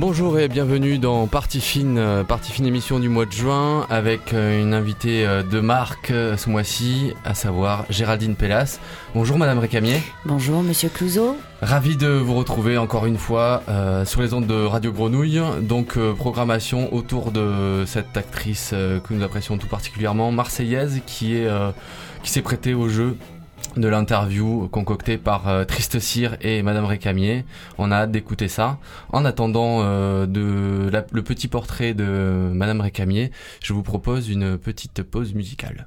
Bonjour et bienvenue dans Partie Fine émission du mois de juin avec une invitée de marque ce mois-ci, à savoir Géraldine Pellas. Bonjour Madame Récamier. Bonjour Monsieur Clouzot. Ravi de vous retrouver encore une fois sur les ondes de Radio Grenouille. Donc programmation autour de cette actrice que nous apprécions tout particulièrement, marseillaise, qui s'est prêtée au jeu de l'interview concoctée par Triste Cire et Madame Récamier. On a hâte d'écouter ça. En attendant le petit portrait de Madame Récamier, je vous propose une petite pause musicale.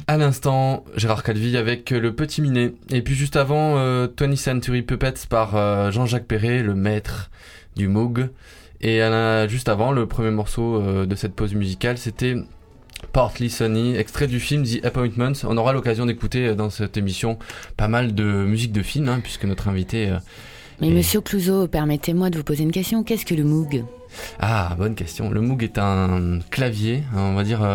À l'instant, Gérard Calvi avec Le Petit Minet. Et puis juste avant, 20th Century Puppets par Jean-Jacques Perret, le maître du Moog. Et juste avant, le premier morceau de cette pause musicale, c'était Partly Sunny, extrait du film The Appointment. On aura l'occasion d'écouter dans cette émission pas mal de musique de film, puisque notre invité... Mais Monsieur Clouzot, permettez-moi de vous poser une question. Qu'est-ce que le Moog ? Ah, bonne question. Le Moog est un clavier, on va dire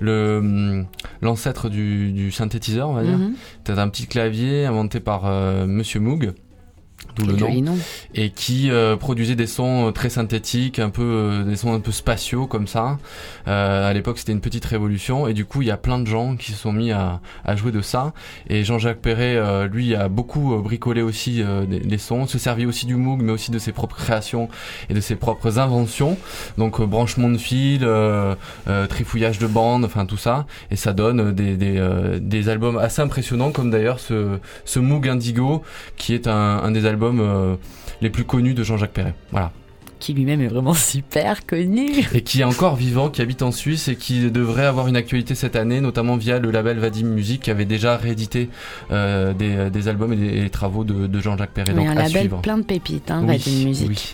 l'ancêtre du synthétiseur, on va dire. C'est un petit clavier inventé par Monsieur Moog, d'où le nom, et qui produisait des sons très synthétiques, des sons un peu spatiaux comme ça. À l'époque, c'était une petite révolution, et du coup, il y a plein de gens qui se sont mis à jouer de ça. Et Jean-Jacques Perret, lui, a beaucoup bricolé aussi des sons, se servait aussi du Moog, mais aussi de ses propres créations et de ses propres inventions. Donc branchement de fil, trifouillage de bandes, enfin tout ça, et ça donne des albums assez impressionnants, comme d'ailleurs ce Moog Indigo, qui est un des albums les plus connus de Jean-Jacques Perret. Voilà. Qui lui-même est vraiment super connu. Et qui est encore vivant, qui habite en Suisse et qui devrait avoir une actualité cette année, notamment via le label Vadim Music, qui avait déjà réédité des albums et des travaux de Jean-Jacques Perret. Oui, donc, un label suivre. Plein de pépites, Oui, Vadim Music. Oui.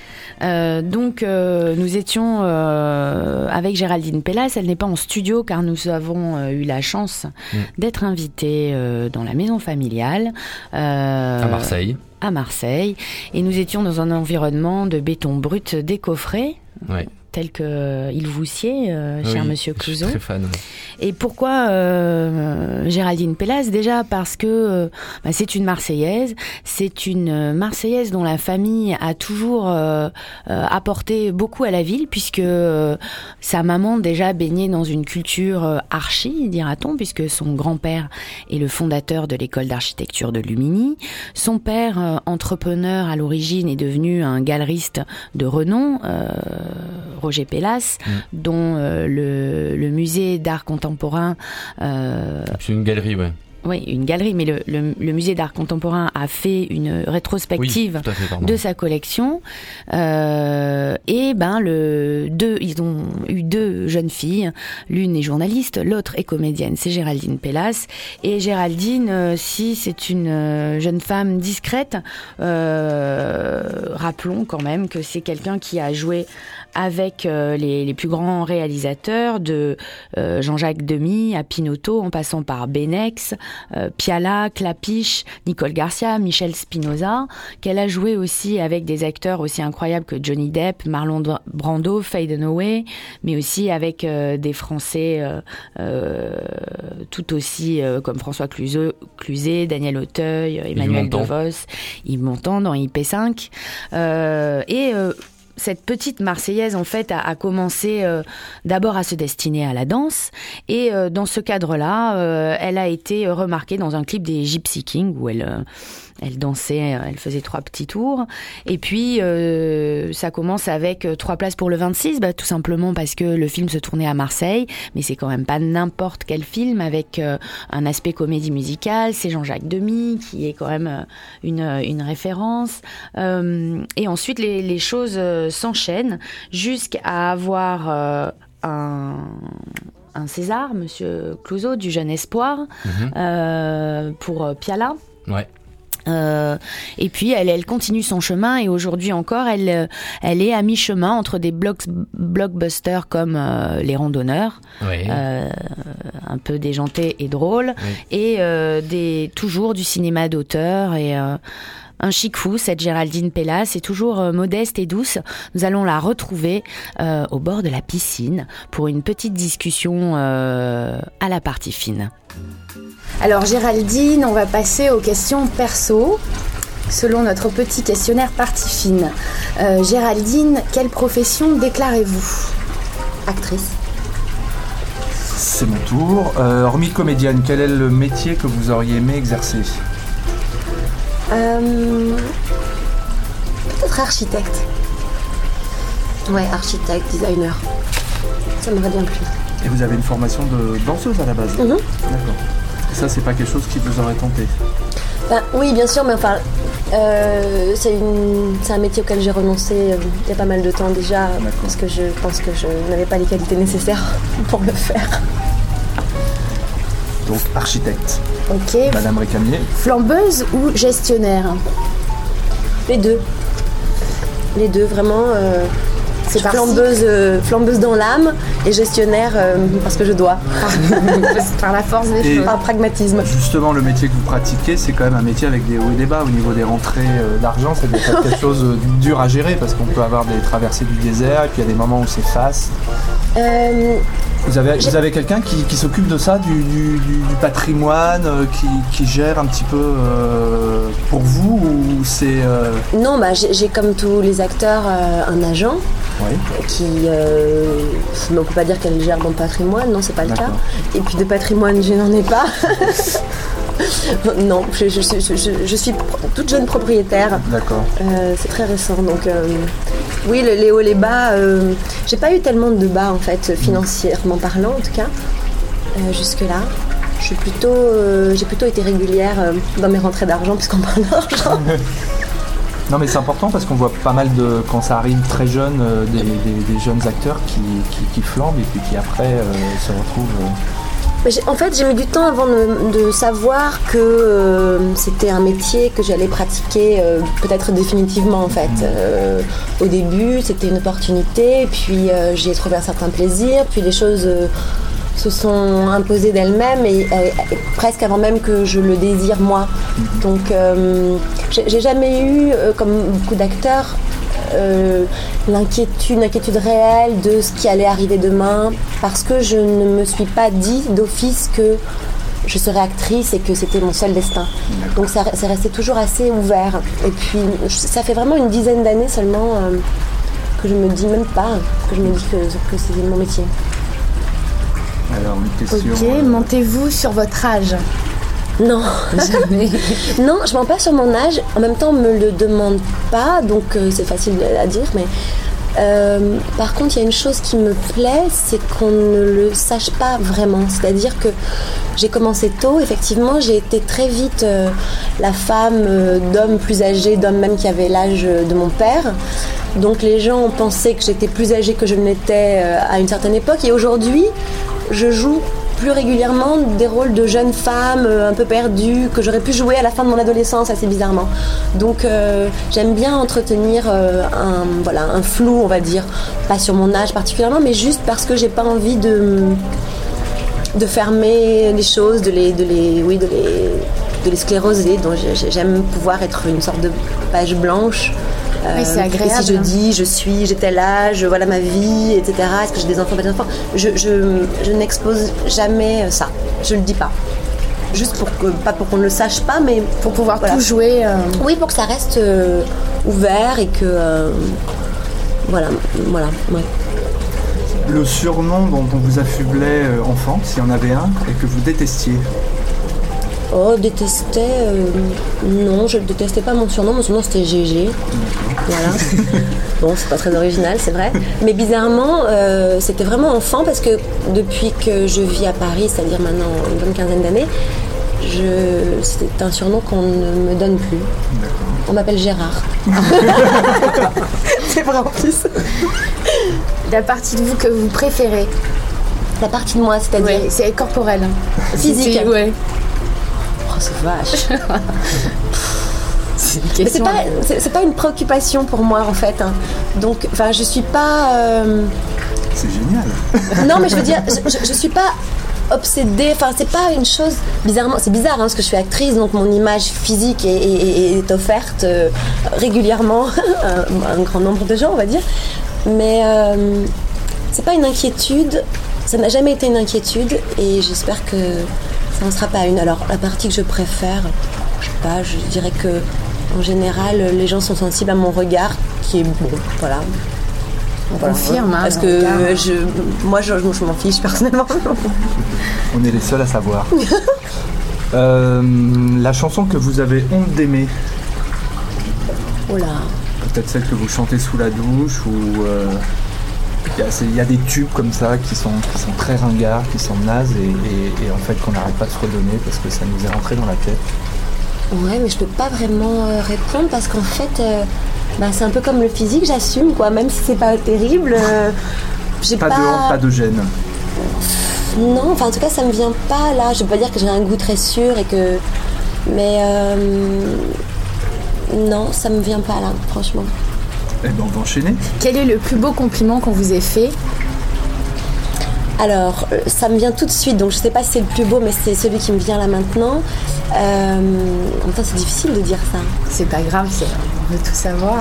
Donc nous étions avec Géraldine Pellas. Elle n'est pas en studio car nous avons eu la chance d'être invités dans la maison familiale à Marseille, et nous étions dans un environnement de béton brut décoffré. Ouais. Tel qu'il vous sied, cher Monsieur Clouzot. Je suis très fan. Et pourquoi Géraldine Pellas ? Déjà parce que c'est une Marseillaise. C'est une Marseillaise dont la famille a toujours apporté beaucoup à la ville, puisque sa maman déjà baignait dans une culture archi, dira-t-on, puisque son grand-père est le fondateur de l'école d'architecture de Lumini. Son père, entrepreneur à l'origine, est devenu un galeriste de renom, Roger Pellas, dont le musée d'art contemporain... C'est une galerie, ouais. Oui, une galerie, mais le musée d'art contemporain a fait une rétrospective de sa collection. Ils ont eu deux jeunes filles. L'une est journaliste, l'autre est comédienne. C'est Géraldine Pellas. Et Géraldine, si c'est une jeune femme discrète, rappelons quand même que c'est quelqu'un qui a joué avec les plus grands réalisateurs, de Jean-Jacques Demy à Pinotto, en passant par Benex, Piala, Clapiche, Nicole Garcia, Michel Spinoza, qu'elle a joué aussi avec des acteurs aussi incroyables que Johnny Depp, Marlon Brando, Faye Dunaway, mais aussi avec des Français tout aussi comme François Cluzet, Daniel Auteuil, Emmanuel Devos, Yves Montand dans IP5. Cette petite Marseillaise, en fait, a commencé d'abord à se destiner à la danse. Et dans ce cadre-là, elle a été remarquée dans un clip des Gypsy Kings où elle dansait, elle faisait 3 petits tours. Et puis, ça commence avec 3 places pour le 26, tout simplement parce que le film se tournait à Marseille. Mais c'est quand même pas n'importe quel film avec un aspect comédie musicale. C'est Jean-Jacques Demy qui est quand même une référence. Et ensuite, les choses s'enchaînent jusqu'à avoir un César, Monsieur Clouzot, du Jeune Espoir, pour Piala. Ouais. Et puis elle continue son chemin, et aujourd'hui encore elle est à mi-chemin entre des blockbusters comme Les Randonneurs, un peu déjanté et drôle, et toujours du cinéma d'auteur, et un chic fou, cette Géraldine Pellas, est toujours modeste et douce. Nous allons la retrouver au bord de la piscine pour une petite discussion à la partie fine. Alors Géraldine, on va passer aux questions perso, selon notre petit questionnaire partie fine. Géraldine, quelle profession déclarez-vous ? Actrice. C'est mon tour. Hormis comédienne, quel est le métier que vous auriez aimé exercer ? Peut-être architecte. Ouais, architecte, designer. Ça m'aurait bien plu. Et vous avez une formation de danseuse à la base ? D'accord. Et ça, c'est pas quelque chose qui vous aurait tenté ? Oui, bien sûr, mais enfin, c'est un métier auquel j'ai renoncé il y a pas mal de temps déjà, parce que je pense que je n'avais pas les qualités nécessaires pour le faire. Donc architecte. Ok. Madame Récamier. Flambeuse ou gestionnaire? Les deux. Les deux, vraiment. C'est flambeuse dans l'âme et gestionnaire parce que je dois. Par la force des choses. Par pragmatisme. Justement, le métier que vous pratiquez, c'est quand même un métier avec des hauts et des bas. Au niveau des rentrées d'argent, ça doit être quelque chose de dur à gérer parce qu'on peut avoir des traversées du désert et puis il y a des moments où c'est faste. Vous avez quelqu'un qui s'occupe de ça, du patrimoine, qui gère un petit peu pour vous ou c'est... Non, j'ai comme tous les acteurs un agent. Oui. Mais on peut pas dire qu'elle gère mon patrimoine, non, c'est pas le cas. Et puis de patrimoine, je n'en ai pas. Non, je suis toute jeune propriétaire. D'accord. C'est très récent, donc oui, les hauts, les bas. J'ai pas eu tellement de bas en fait, financièrement parlant en tout cas, jusque-là. J'ai plutôt été régulière dans mes rentrées d'argent puisqu'on parle d'argent. Non mais c'est important parce qu'on voit pas mal quand ça arrive très jeune, des jeunes acteurs qui flambent et puis qui après se retrouvent... En fait, j'ai mis du temps avant de savoir que c'était un métier que j'allais pratiquer peut-être définitivement en fait. Au début, c'était une opportunité, puis j'y ai trouvé un certain plaisir, puis les choses se sont imposées d'elles-mêmes et presque avant même que je le désire moi. Donc, j'ai jamais eu, comme beaucoup d'acteurs, l'inquiétude réelle de ce qui allait arriver demain parce que je ne me suis pas dit d'office que je serais actrice et que c'était mon seul destin. Donc c'est resté toujours assez ouvert. Et puis ça fait vraiment une dizaine d'années seulement que je me dis même pas, que je me dis que c'est mon métier. Alors une question... Ok, montez-vous sur votre âge? Non, jamais. Non, je mens pas sur mon âge. En même temps, on me le demande pas, donc c'est facile à dire. Mais par contre, il y a une chose qui me plaît, c'est qu'on ne le sache pas vraiment. C'est-à-dire que j'ai commencé tôt. Effectivement, j'ai été très vite la femme d'hommes plus âgés, d'hommes même qui avaient l'âge de mon père. Donc les gens ont pensé que j'étais plus âgée que je ne l'étais à une certaine époque. Et aujourd'hui, je joue plus régulièrement des rôles de jeunes femmes un peu perdues que j'aurais pu jouer à la fin de mon adolescence assez bizarrement. Donc j'aime bien entretenir un flou, on va dire, pas sur mon âge particulièrement, mais juste parce que j'ai pas envie de fermer les choses, de les scléroser. Donc j'aime pouvoir être une sorte de page blanche. Oui, c'est agréable. Et si je dis j'ai tel âge, voilà ma vie, etc. Est-ce que j'ai des enfants, pas d'enfants, je n'expose jamais ça. Je le dis pas. Juste pas pour qu'on ne le sache pas, mais pour pouvoir tout jouer. Oui, pour que ça reste ouvert et que voilà. Ouais. Le surnom dont on vous affublait enfant, s'il y en avait un, et que vous détestiez? Oh, non, je ne détestais pas mon surnom c'était GG. Voilà. Bon, c'est pas très original, c'est vrai. Mais bizarrement, c'était vraiment enfant parce que depuis que je vis à Paris, c'est-à-dire maintenant une bonne quinzaine d'années, c'est un surnom qu'on ne me donne plus. On m'appelle Gérard. C'est vrai en plus. La partie de vous que vous préférez? La partie de moi, c'est-à-dire c'est corporel. Physique. Ouais. C'est vache. Mais c'est pas une préoccupation pour moi en fait. Donc, je suis pas. C'est génial. Non, mais je veux dire, je suis pas obsédée. C'est pas une chose. Bizarrement, c'est bizarre parce que je suis actrice, donc mon image physique est offerte régulièrement à un grand nombre de gens, on va dire. Mais c'est pas une inquiétude. Ça n'a jamais été une inquiétude et j'espère que ça n'en sera pas une. Alors, la partie que je préfère, je dirais que en général, les gens sont sensibles à mon regard, qui est bon, voilà. On confirme, parce que moi, je m'en fiche personnellement. On est les seuls à savoir. La chanson que vous avez honte d'aimer? Oh là. Peut-être celle que vous chantez sous la douche ou... Il y a des tubes comme ça qui sont très ringards, qui sont nazes et en fait qu'on n'arrête pas de se redonner parce que ça nous est rentré dans la tête. Ouais, mais je peux pas vraiment répondre parce qu'en fait, c'est un peu comme le physique, j'assume quoi, même si c'est pas terrible. J'ai pas de honte, pas de gêne. Non, enfin en tout cas ça me vient pas là. Je peux pas dire que j'ai un goût très sûr et que... Mais non, ça me vient pas là, franchement. Eh ben, on va enchaîner. Quel est le plus beau compliment qu'on vous ait fait ? Alors, ça me vient tout de suite, donc je sais pas si c'est le plus beau, mais c'est celui qui me vient là maintenant. En même temps, c'est difficile de dire ça. C'est pas grave, on veut tout savoir.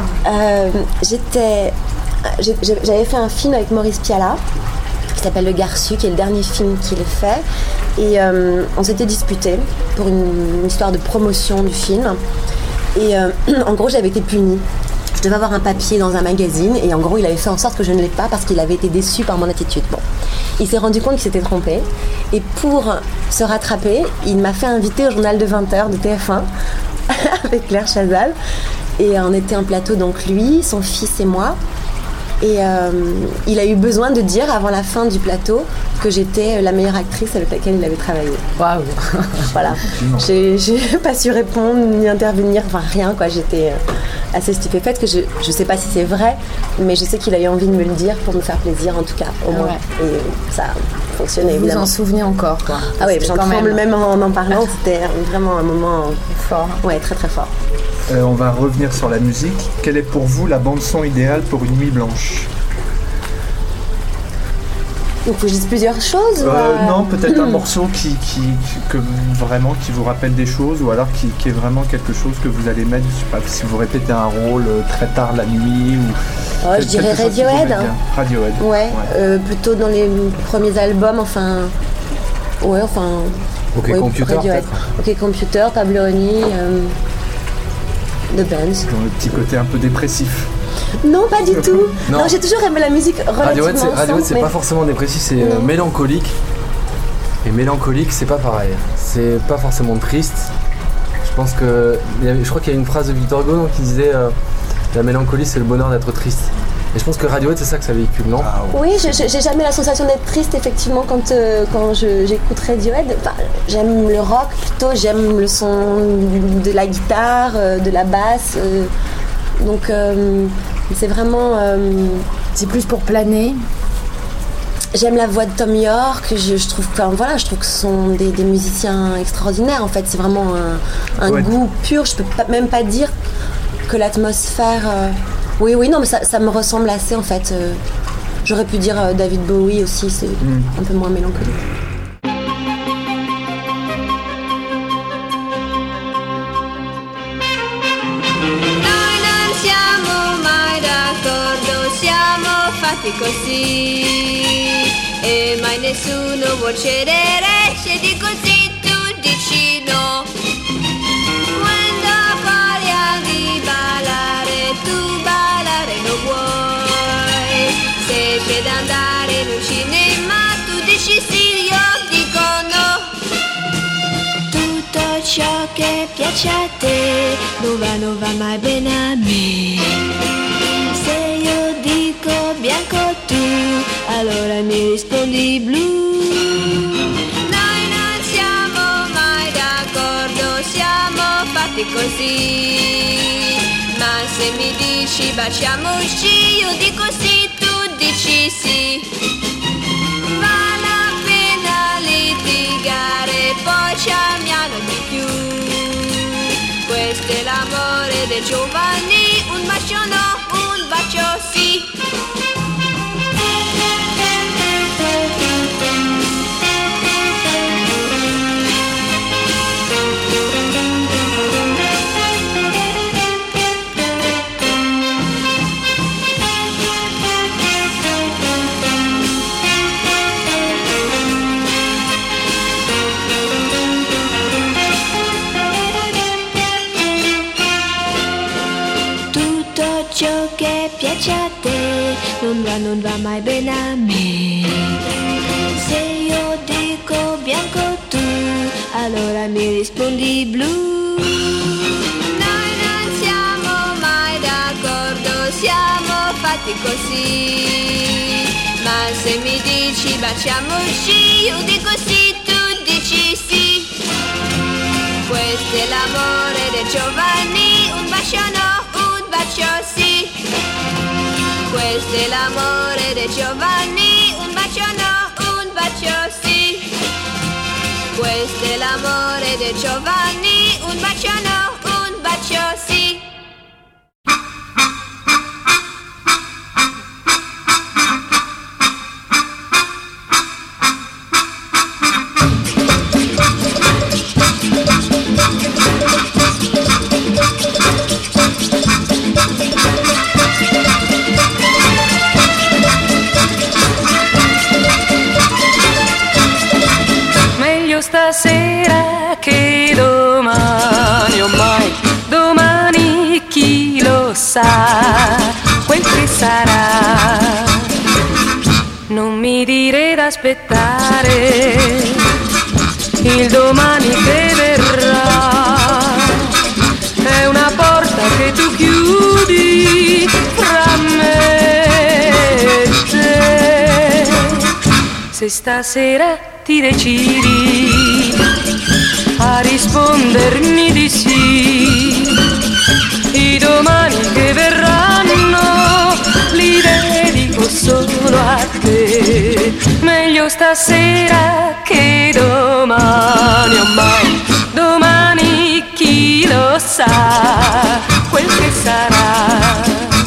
J'avais fait un film avec Maurice Pialat, qui s'appelle Le Garçu, qui est le dernier film qu'il ait fait. Et on s'était disputés pour une histoire de promotion du film. Et en gros, j'avais été punie. Je devais avoir un papier dans un magazine et en gros, il avait fait en sorte que je ne l'ai pas parce qu'il avait été déçu par mon attitude. Bon. Il s'est rendu compte qu'il s'était trompé et pour se rattraper, il m'a fait inviter au journal de 20h de TF1 avec Claire Chazal. Et on était en plateau, donc lui, son fils et moi. Et il a eu besoin de dire avant la fin du plateau que j'étais la meilleure actrice avec laquelle il avait travaillé. Waouh. Voilà. J'ai pas su répondre ni intervenir, enfin rien quoi. J'étais assez stupéfaite que je sais pas si c'est vrai, mais je sais qu'il a eu envie de me le dire pour me faire plaisir en tout cas, au moins. Ouais. Et ça a fonctionné évidemment. Vous en souvenez encore quoi. Ah oui, j'en tremble même en parlant. C'était vraiment un moment fort. Ouais, très très fort. On va revenir sur la musique. Quelle est pour vous la bande-son idéale pour une nuit blanche ? Il faut que je dise plusieurs choses Non, peut-être un morceau qui vous rappelle des choses ou alors qui est vraiment quelque chose que vous allez mettre, je sais pas, si vous répétez un rôle très tard la nuit ou... je dirais Radiohead. Radiohead. Ouais. Plutôt dans les premiers albums, enfin... Ouais, enfin... OK Computer Radiohead. peut-être. OK Computer, Pablo Honey, The Bands. Dans le petit côté un peu dépressif. Non, pas du tout. Non, j'ai toujours aimé la musique relativement Radiohead, c'est pas forcément dépressif, c'est mélancolique. Et mélancolique, c'est pas pareil. C'est pas forcément triste. Je crois qu'il y a une phrase de Victor Hugo qui disait la mélancolie, c'est le bonheur d'être triste. Et je pense que Radiohead, c'est ça que ça véhicule, non ? Oui, j'ai jamais la sensation d'être triste, effectivement, quand j'écoute Radiohead. Enfin, j'aime le rock plutôt, j'aime le son de la guitare, de la basse. Donc, c'est vraiment... C'est plus pour planer. J'aime la voix de Tom York, je trouve que ce sont des musiciens extraordinaires, en fait. C'est vraiment un goût pur. Je peux même pas dire que l'atmosphère... Oui, non, mais ça me ressemble assez, en fait. J'aurais pu dire David Bowie aussi, c'est un peu moins mélancolique. Così e mai nessuno vuol cedere se di così tu dici no. Quando voglia di ballare tu ballare lo vuoi, se c'è da andare in un cinema tu dici sì, io dico no. Tutto ciò che piace a te non va mai bene a me. Bianco tu, allora mi rispondi blu. Noi non siamo mai d'accordo, siamo fatti così. Ma se mi dici baciamoci, io dico sì, tu dici sì. Vale la pena litigare, poi ci amiamo di più. Questo è l'amore dei giovani, un bacio no, un bacio sì. Piace a te, non va mai bene a me. Se io dico bianco tu, allora mi rispondi blu. Noi non siamo mai d'accordo, siamo fatti così. Ma se mi dici baciamoci, io dico sì, tu dici sì. Questo è l'amore dei giovani, un bacio no, un bacio sì. Questo è l'amore dei giovani, un bacio no, un bacio sì. siete giovani, un bacio no, un bacio sì. Stasera che domani, ormai domani chi lo sa quel che sarà. Non mi dire d'aspettare il domani che verrà, è una porta che tu chiudi fra me e te. Se stasera ti decidi a rispondermi di sì, i domani che verranno li dedico solo a te. Meglio stasera che domani, ormai domani chi lo sa quel che sarà.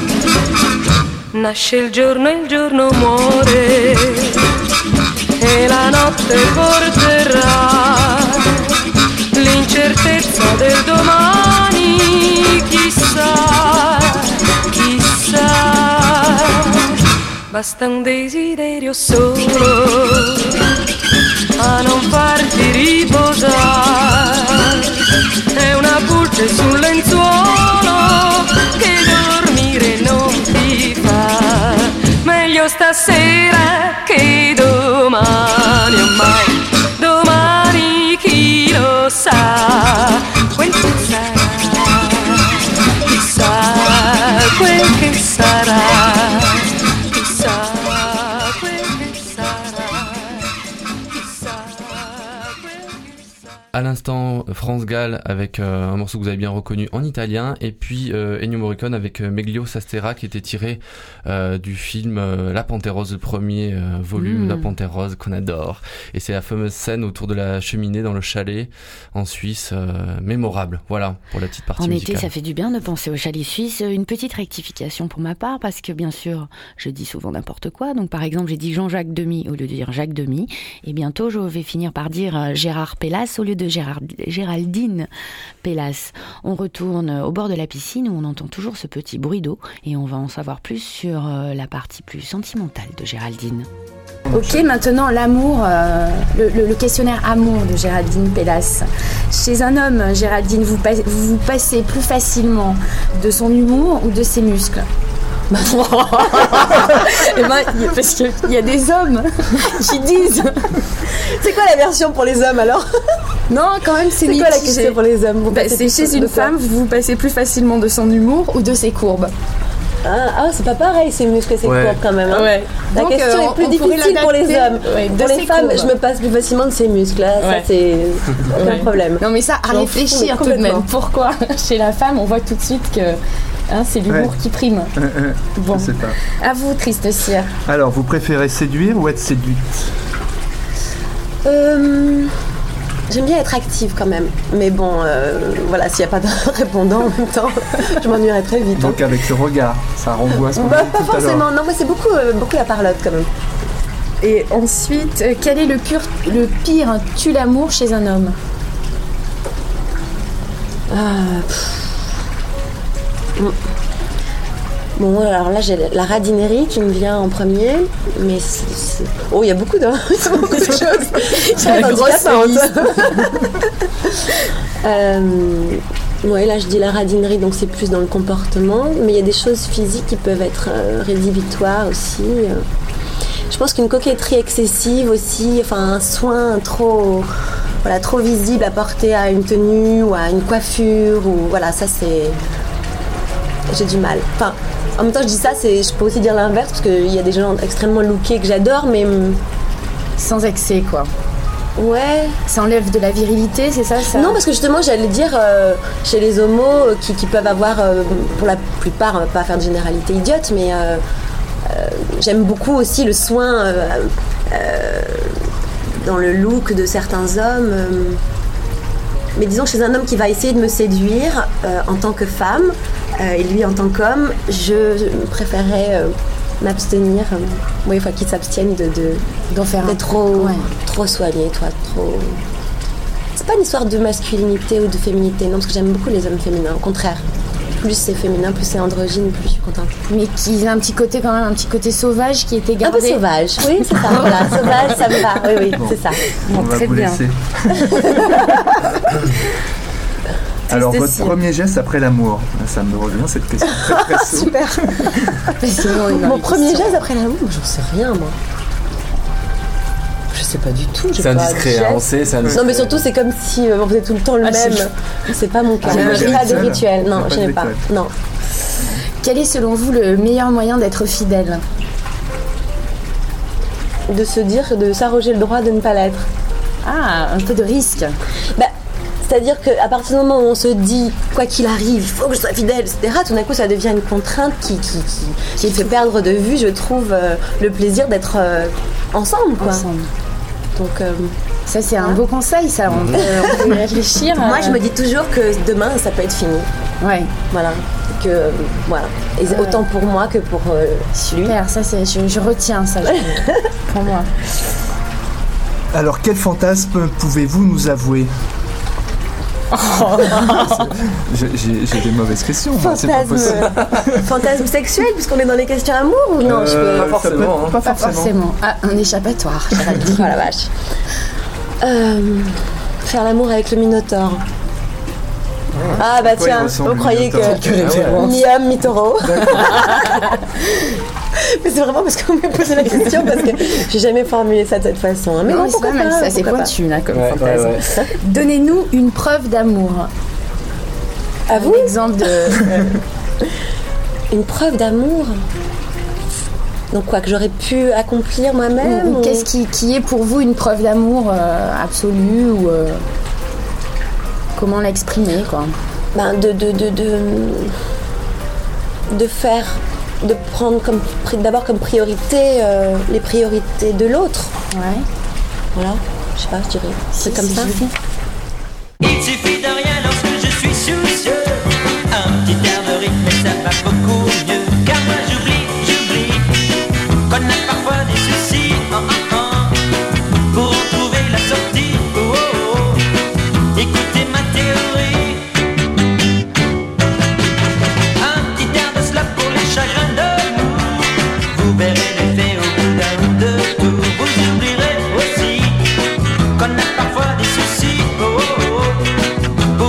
Nasce il giorno e il giorno muore e la notte porterà l'incertezza del domani, chissà, chissà. Basta un desiderio solo a non farti riposare, è una pulce sul lenzuolo che dormire non ti fa. Meglio stasera che domani, ormai domani chi lo sa quel che sarà, chissà quel che sarà, chissà quel che sarà, chissà quel che sarà. À l'instant, France Gall avec un morceau que vous avez bien reconnu en italien, et puis Ennio Morricone avec Meglio Stasera qui était tiré du film La Panthère Rose, le premier volume La Panthère Rose qu'on adore. Et c'est la fameuse scène autour de la cheminée dans le chalet en Suisse, mémorable. Voilà pour la petite partie musicale. En été, ça fait du bien de penser au chalet suisse. Une petite rectification pour ma part, parce que bien sûr, je dis souvent n'importe quoi. Donc par exemple, j'ai dit Jean-Jacques Demy au lieu de dire Jacques Demy. Et bientôt, je vais finir par dire Gérard Pélas au lieu de Géraldine Pélas. On retourne au bord de la piscine où on entend toujours ce petit bruit d'eau et on va en savoir plus sur la partie plus sentimentale de Géraldine. Ok, maintenant l'amour, le questionnaire amour de Géraldine Pélas. Chez un homme, Géraldine, vous passez plus facilement de son humour ou de ses muscles? Parce qu'il y a des hommes qui disent. C'est quoi la version pour les hommes alors? Non, quand même, c'est quoi la question pour les hommes? C'est chez une femme, vous passez plus facilement de son humour ou de ses courbes? Ah, c'est pas pareil, ses muscles et ses courbes quand même. Hein. Ouais. La question est plus difficile pour les hommes. Ouais, pour les femmes, je me passe plus facilement de ses muscles. Là. Ça, c'est aucun problème. Non, mais ça, à réfléchir tout de même. Pourquoi chez la femme, on voit tout de suite que c'est l'humour qui prime. Bon. Je sais pas. À vous, Triste Cire. Alors, vous préférez séduire ou être séduite? J'aime bien être active quand même, mais bon, voilà, s'il n'y a pas de répondant en même temps, je m'ennuierai très vite. Donc avec le regard, ça renvoie à ce qu'on dit pas tout à l'heure. forcément, non, mais c'est beaucoup la parlotte quand même. Et ensuite, quel est le pire tue-l'amour chez un homme? Bon, alors là, j'ai la radinerie qui me vient en premier, mais oh, il y a beaucoup de choses. C'est la grosse liste. Ouais, là, je dis la radinerie, donc c'est plus dans le comportement, mais il y a des choses physiques qui peuvent être rédhibitoires aussi. Je pense qu'une coquetterie excessive aussi, enfin un soin trop visible apporté à une tenue ou à une coiffure, ou voilà, ça c'est... J'ai du mal. Enfin, en même temps, je dis ça, je peux aussi dire l'inverse, parce qu'il y a des gens extrêmement lookés que j'adore, mais... Sans excès, quoi. Ouais. Ça enlève de la virilité, c'est ça? Non, parce que justement, j'allais dire, chez les homos qui peuvent avoir, pour la plupart, on va pas faire de généralité idiote, mais j'aime beaucoup aussi le soin dans le look de certains hommes. Mais disons, chez un homme qui va essayer de me séduire en tant que femme, et lui en tant qu'homme, je préférerais m'abstenir, qu'il s'abstienne d'en faire d'être trop soigné, trop... C'est pas une histoire de masculinité ou de féminité, non, parce que j'aime beaucoup les hommes féminins, au contraire. Plus c'est féminin, plus c'est androgyne, plus je suis contente. Mais qu'ils aient un petit côté quand même, un petit côté sauvage qui était gardé. Un peu sauvage, oui, c'est ça. Voilà, sauvage, ça me va. Oui, bon, c'est ça. On va vous laisser. Alors, votre premier geste après l'amour, ça me revient cette question très très Super. Mon premier geste après l'amour, j'en sais rien, moi. Je sais pas du tout. C'est indiscret, on sait, c'est indiscret. Non, mais surtout, c'est comme si on faisait tout le temps le même. C'est pas mon cas. Je n'ai pas de rituel. Non, je n'ai pas. Non. Quel est selon vous le meilleur moyen d'être fidèle ? De se dire, de s'arroger le droit de ne pas l'être. Ah, un peu de risque. C'est-à-dire qu'à partir du moment où on se dit, quoi qu'il arrive, il faut que je sois fidèle, etc., tout d'un coup, ça devient une contrainte qui fait perdre de vue, je trouve, le plaisir d'être ensemble, quoi. Donc, ça, c'est un beau conseil, ça. On peut y réfléchir. Moi, je me dis toujours que demain, ça peut être fini. Ouais. Voilà. Voilà. Et autant pour moi que pour lui. Super, ça, je retiens ça pour moi. Alors, quel fantasme pouvez-vous nous avouer ? J'ai des mauvaises questions. Fantasme sexuel, puisqu'on est dans les questions amour ou non Pas forcément. Pas forcément. Ah, un échappatoire. Oh la vache. Faire l'amour avec le Minotaure. Ah bah tiens, vous croyez que mi-homme, mi-taureau. Mais c'est vraiment parce qu'on m'a posé la question, parce que j'ai jamais formulé ça de cette façon. Mais non, c'est pas mal, ça, c'est pointu là comme fantasme. Ouais. Donnez-nous une preuve d'amour. À vous ? Un exemple de... Une preuve d'amour ? Donc quoi, que j'aurais pu accomplir moi-même ? Qu'est-ce qui est pour vous une preuve d'amour absolue ou comment l'exprimer, quoi ? De prendre d'abord comme priorité les priorités de l'autre. Ouais. Voilà, je sais pas, je dirais. C'est comme ça. Il suffit de rien lorsque je suis soucieux. Un petit air de rythme et ça va beaucoup mieux. Car moi j'oublie qu'on a parfois des soucis. Pour en trouver la sortie. Écoutez ma théorie. Un petit air de cela pour les chagrins d'amour. Vous verrez l'effet au bout d'un ou deux tours. Vous oublierez aussi qu'on a parfois des soucis.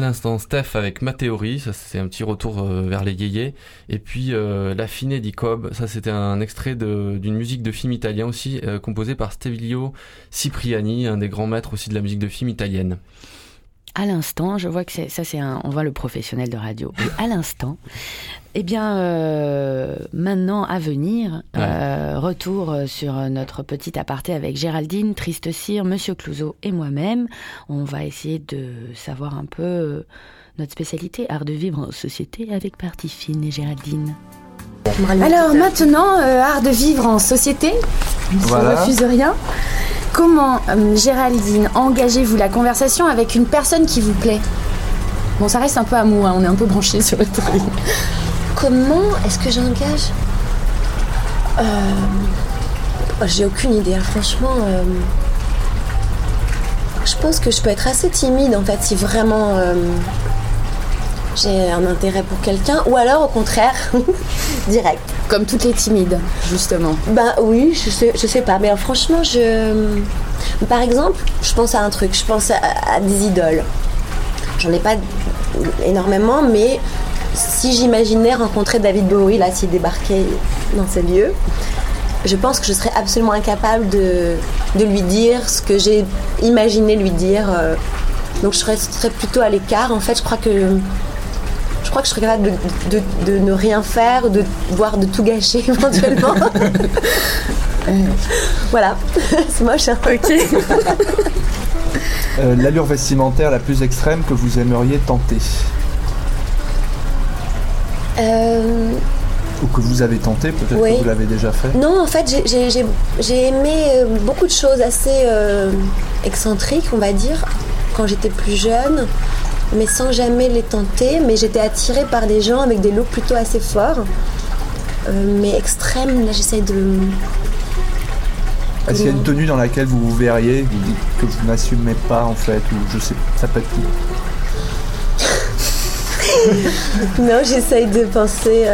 l'instant Steph avec Ma Théorie, ça c'est un petit retour vers les yéyés. Et puis La Fine di Cobb, ça c'était un extrait d'une musique de film italien aussi, composée par Stevio Cipriani, un des grands maîtres aussi de la musique de film italienne. À l'instant, je vois que on voit le professionnel de radio. Et à l'instant, eh bien, maintenant à venir, retour sur notre petit aparté avec Géraldine, Triste Cire, Monsieur Clouzot et moi-même. On va essayer de savoir un peu notre spécialité, art de vivre en société avec Partie Fine et Géraldine. Alors maintenant, art de vivre en société, je ne refuse rien. Comment, Géraldine, engagez-vous la conversation avec une personne qui vous plaît ? Bon, ça reste un peu à mou, hein, on est un peu branchés sur le truc. Comment est-ce que j'engage ? J'ai aucune idée, hein. Franchement. Je pense que je peux être assez timide, en fait, si vraiment j'ai un intérêt pour quelqu'un. Ou alors, au contraire, direct. Comme toutes les timides, justement. Ben oui, je sais pas. Mais franchement, par exemple, je pense à un truc. Je pense à des idoles. J'en ai pas énormément, mais si j'imaginais rencontrer David Bowie, là, s'il débarquait dans ces lieux, je pense que je serais absolument incapable de lui dire ce que j'ai imaginé lui dire. Donc je serais plutôt à l'écart. En fait, je crois que je serais capable de ne rien faire, voire de tout gâcher éventuellement. Voilà, c'est moche. Hein. Ok. L'allure vestimentaire la plus extrême que vous aimeriez tenter ou que vous avez tenté, peut-être que vous l'avez déjà fait. Non, en fait, j'ai aimé beaucoup de choses assez excentriques, on va dire, quand j'étais plus jeune, mais sans jamais les tenter. Mais j'étais attirée par des gens avec des looks plutôt assez forts, mais extrêmes. Là, j'essaye de... Est-ce qu'il y a une tenue dans laquelle vous vous verriez, vous dites que vous n'assumez pas en fait, ou je sais, ça peut être tout. Non, j'essaye de penser...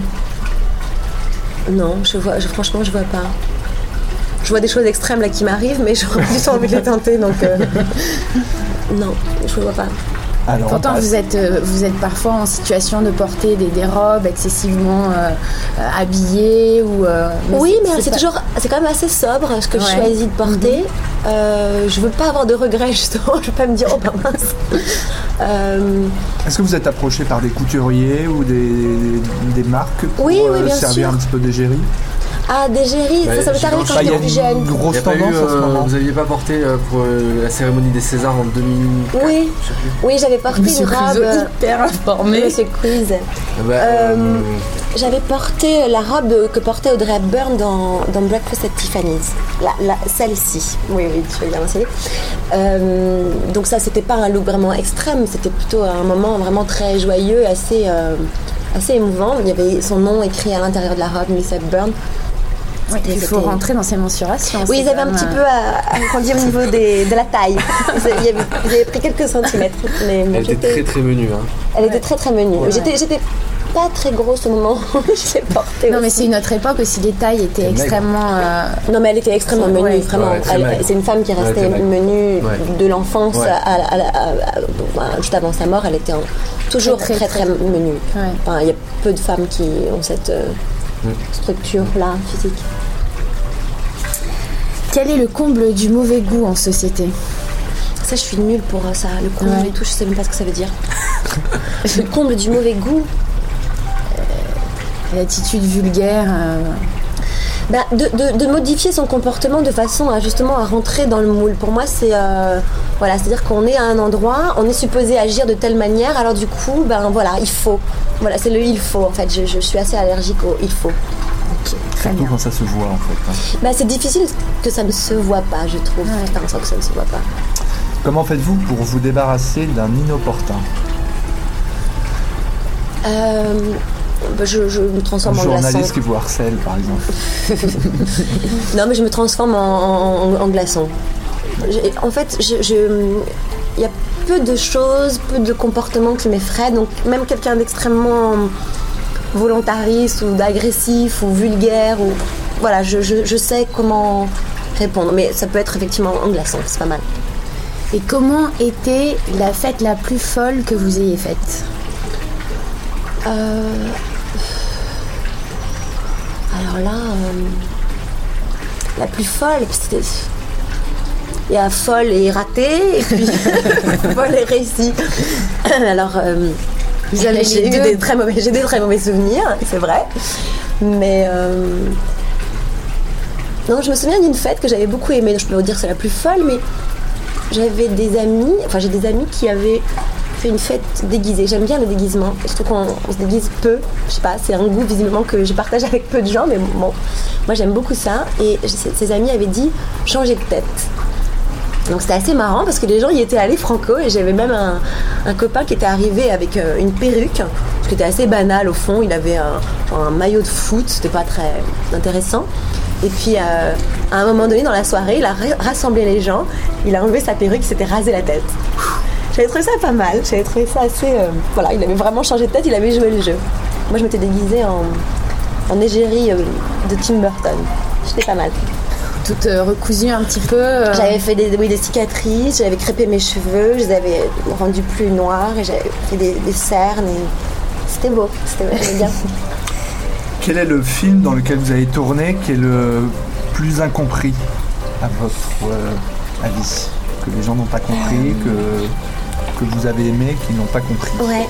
Non, franchement, je vois pas. Je vois des choses extrêmes là qui m'arrivent, mais j'aurais plutôt envie de les tenter, donc... Non, je vois pas. Alors, pourtant, vous êtes parfois en situation de porter des robes excessivement habillées ou. Oui, mais c'est quand même assez sobre ce que je choisis de porter. Je veux pas avoir de regrets justement. Je veux pas me dire oh bah mince. Est-ce que vous êtes approché par des couturiers ou des marques pour bien servir sûr. Un petit peu d'égérie? Ah, d'égérie, ça m'est arrivé quand j'étais plus jeune. Il y a une grosse tendance en ce moment. Vous n'aviez pas porté pour la cérémonie des Césars en 2004? Oui, j'avais porté une robe hyper informée. Monsieur Quiz. J'avais porté la robe que portait Audrey Hepburn dans Breakfast at Tiffany's. Celle-ci. Oui, tu as bien mentionné. Donc ça, c'était pas un look vraiment extrême, c'était plutôt un moment vraiment très joyeux, assez émouvant. Il y avait son nom écrit à l'intérieur de la robe, Miss Hepburn. Oui, il faut rentrer dans ces mensurations. Oui, ils avaient un petit peu à grandir au niveau de la taille. Ils avaient pris quelques centimètres. Mais elle était très très menue. Hein. Elle était très très menue. Ouais. J'étais pas très grosse au moment où je l'ai portée. Non, mais c'est une autre époque aussi. Les tailles étaient extrêmement. Non, mais elle était extrêmement menue, vraiment. C'est une femme qui restait menue de l'enfance juste avant sa mort. Elle était toujours très très menue. Ouais. Enfin, il y a peu de femmes qui ont cette structure-là physique. Quel est le comble du mauvais goût en société ? Ça, je suis nulle pour ça. Le comble et tout, je sais même pas ce que ça veut dire. Le comble du mauvais goût. L'attitude vulgaire. De modifier son comportement de façon à justement à rentrer dans le moule. Pour moi, c'est-à-dire qu'on est à un endroit, on est supposé agir de telle manière, alors du coup, il faut. Voilà, c'est le il faut en fait. Je suis assez allergique au il faut. Okay, surtout quand ça se voit en fait. C'est difficile que ça ne se voit pas, je trouve. Putain, que ça ne se voit pas. Comment faites-vous pour vous débarrasser d'un inopportun ? Je me transforme en glaçon. Journaliste qui vous harcèle, par exemple. Non, mais je me transforme en glaçon. En fait, il y a peu de choses, peu de comportements qui m'effraient. Donc, même quelqu'un d'extrêmement volontariste ou d'agressif ou vulgaire, je sais comment répondre. Mais ça peut être effectivement en glaçon, c'est pas mal. Et comment était la fête la plus folle que vous ayez faite ? Alors là, la plus folle, c'était... Il y a folle et ratée, et puis folle et réussie. Alors, j'ai des très mauvais souvenirs, c'est vrai. Mais non, je me souviens d'une fête que j'avais beaucoup aimée. Je peux vous dire que c'est la plus folle, mais j'ai des amis qui avaient fait une fête déguisée. J'aime bien le déguisement. Je trouve qu'on se déguise peu. Je sais pas, c'est un goût visiblement que je partage avec peu de gens, mais bon, moi j'aime beaucoup ça. Et ces amis avaient dit changer de tête. Donc c'était assez marrant parce que les gens y étaient allés franco, et j'avais même un copain qui était arrivé avec une perruque, ce qui était assez banal au fond. Il avait un maillot de foot, c'était pas très intéressant. Et puis à un moment donné dans la soirée, il a rassemblé les gens, il a enlevé sa perruque, il s'était rasé la tête. J'avais trouvé ça pas mal, j'avais trouvé ça assez... voilà, il avait vraiment changé de tête, il avait joué le jeu. Moi je m'étais déguisée en égérie de Tim Burton. J'étais pas mal. Toute recousue un petit peu. J'avais fait des cicatrices, j'avais crêpé mes cheveux, je les avais rendus plus noirs, et j'avais fait des cernes. Et c'était beau, j'aimais bien. Quel est le film dans lequel vous avez tourné qui est le plus incompris à votre avis ? Que les gens n'ont pas compris, que vous avez aimé, qu'ils n'ont pas compris ? Ouais.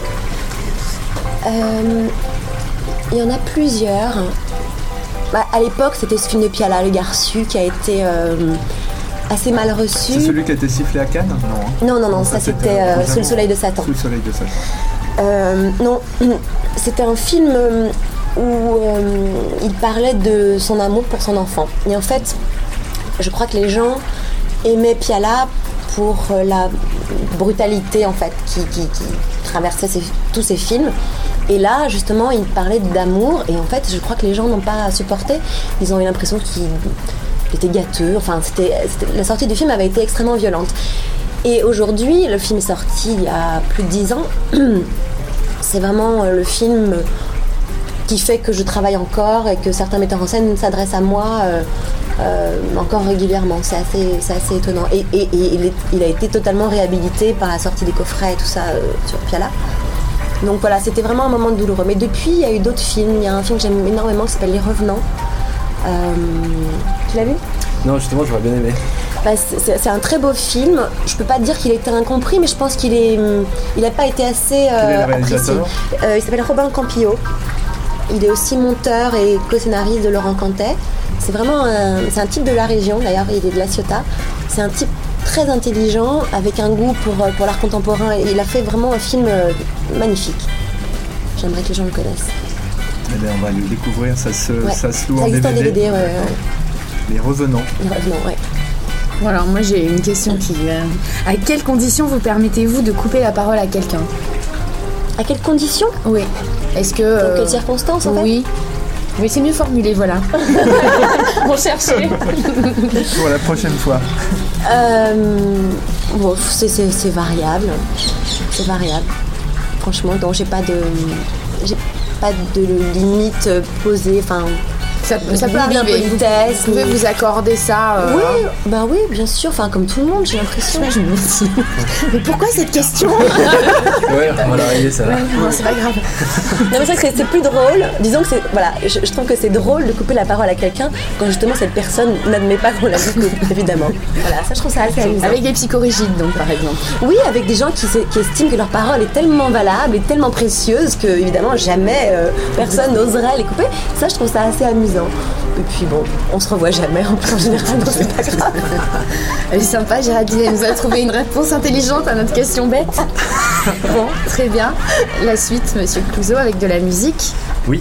Il y en a plusieurs. À l'époque, c'était ce film de Piala, Le Garçu, qui a été assez mal reçu. C'est celui qui a été sifflé à Cannes ? Non, ça c'était Sous le soleil de Satan. Sous le soleil de Satan. Non, c'était un film où il parlait de son amour pour son enfant. Et en fait, je crois que les gens aimaient Piala pour la brutalité en fait qui traversait tous ces films. Et là, justement, il parlait d'amour, et en fait, je crois que les gens n'ont pas supporté. Ils ont eu l'impression qu'il était gâteux. Enfin, la sortie du film avait été extrêmement violente. Et aujourd'hui, le film est sorti il y a plus de 10 ans. C'est vraiment le film qui fait que je travaille encore et que certains metteurs en scène s'adressent à moi encore régulièrement. C'est assez étonnant. Et il a été totalement réhabilité par la sortie des coffrets et tout ça sur Piala. Donc voilà, c'était vraiment un moment douloureux. Mais depuis, il y a eu d'autres films. Il y a un film que j'aime énormément qui s'appelle Les Revenants. Tu l'as vu ? Non, justement, j'aurais bien aimé. C'est un très beau film. Je peux pas dire qu'il a été incompris, mais je pense qu'il n'a pas été assez apprécié. Il s'appelle Robin Campillo. Il est aussi monteur et co-scénariste de Laurent Cantet. C'est vraiment c'est un type de la région, d'ailleurs, il est de La Ciotat. C'est un type très intelligent, avec un goût pour l'art contemporain. Et il a fait vraiment un film magnifique. J'aimerais que les gens le connaissent. Eh bien, on va le découvrir, ça se loue en DVD. Ça existe en DVD, ouais. Les Revenants. Les Revenants, ouais. Bon, alors moi j'ai une question qui... À quelles conditions vous permettez-vous de couper la parole à quelqu'un ? À quelles conditions ? Oui. Est-ce que... Dans quelles circonstances, en fait ? Oui. Oui, c'est mieux formulé, voilà. On cherchait. Pour la prochaine fois. Bon, c'est variable. C'est variable. Franchement, donc j'ai pas de limite posée. Enfin, ça peut arriver. Vous pouvez vous accorder ça. Oui, bien sûr. Enfin, comme tout le monde, j'ai l'impression. Je me dis. Mais pourquoi cette question ? Ouais, on va l'arriver, ça va. Non, c'est pas grave. Non, mais c'est plus drôle. Disons que je trouve que c'est drôle de couper la parole à quelqu'un quand justement cette personne n'admet pas qu'on la coupe, évidemment. Voilà, ça je trouve ça assez amusant. Avec des psychorigides, donc, par exemple. Oui, avec des gens qui estiment que leur parole est tellement valable et tellement précieuse que, évidemment, jamais personne n'oserait les couper. Ça, je trouve ça assez amusant. Et puis bon, on se revoit jamais en général, donc c'est pas grave. Elle est sympa, Géraldine, elle nous a trouvé une réponse intelligente à notre question bête. Bon, très bien. La suite, Monsieur Clouzot, avec de la musique. Oui.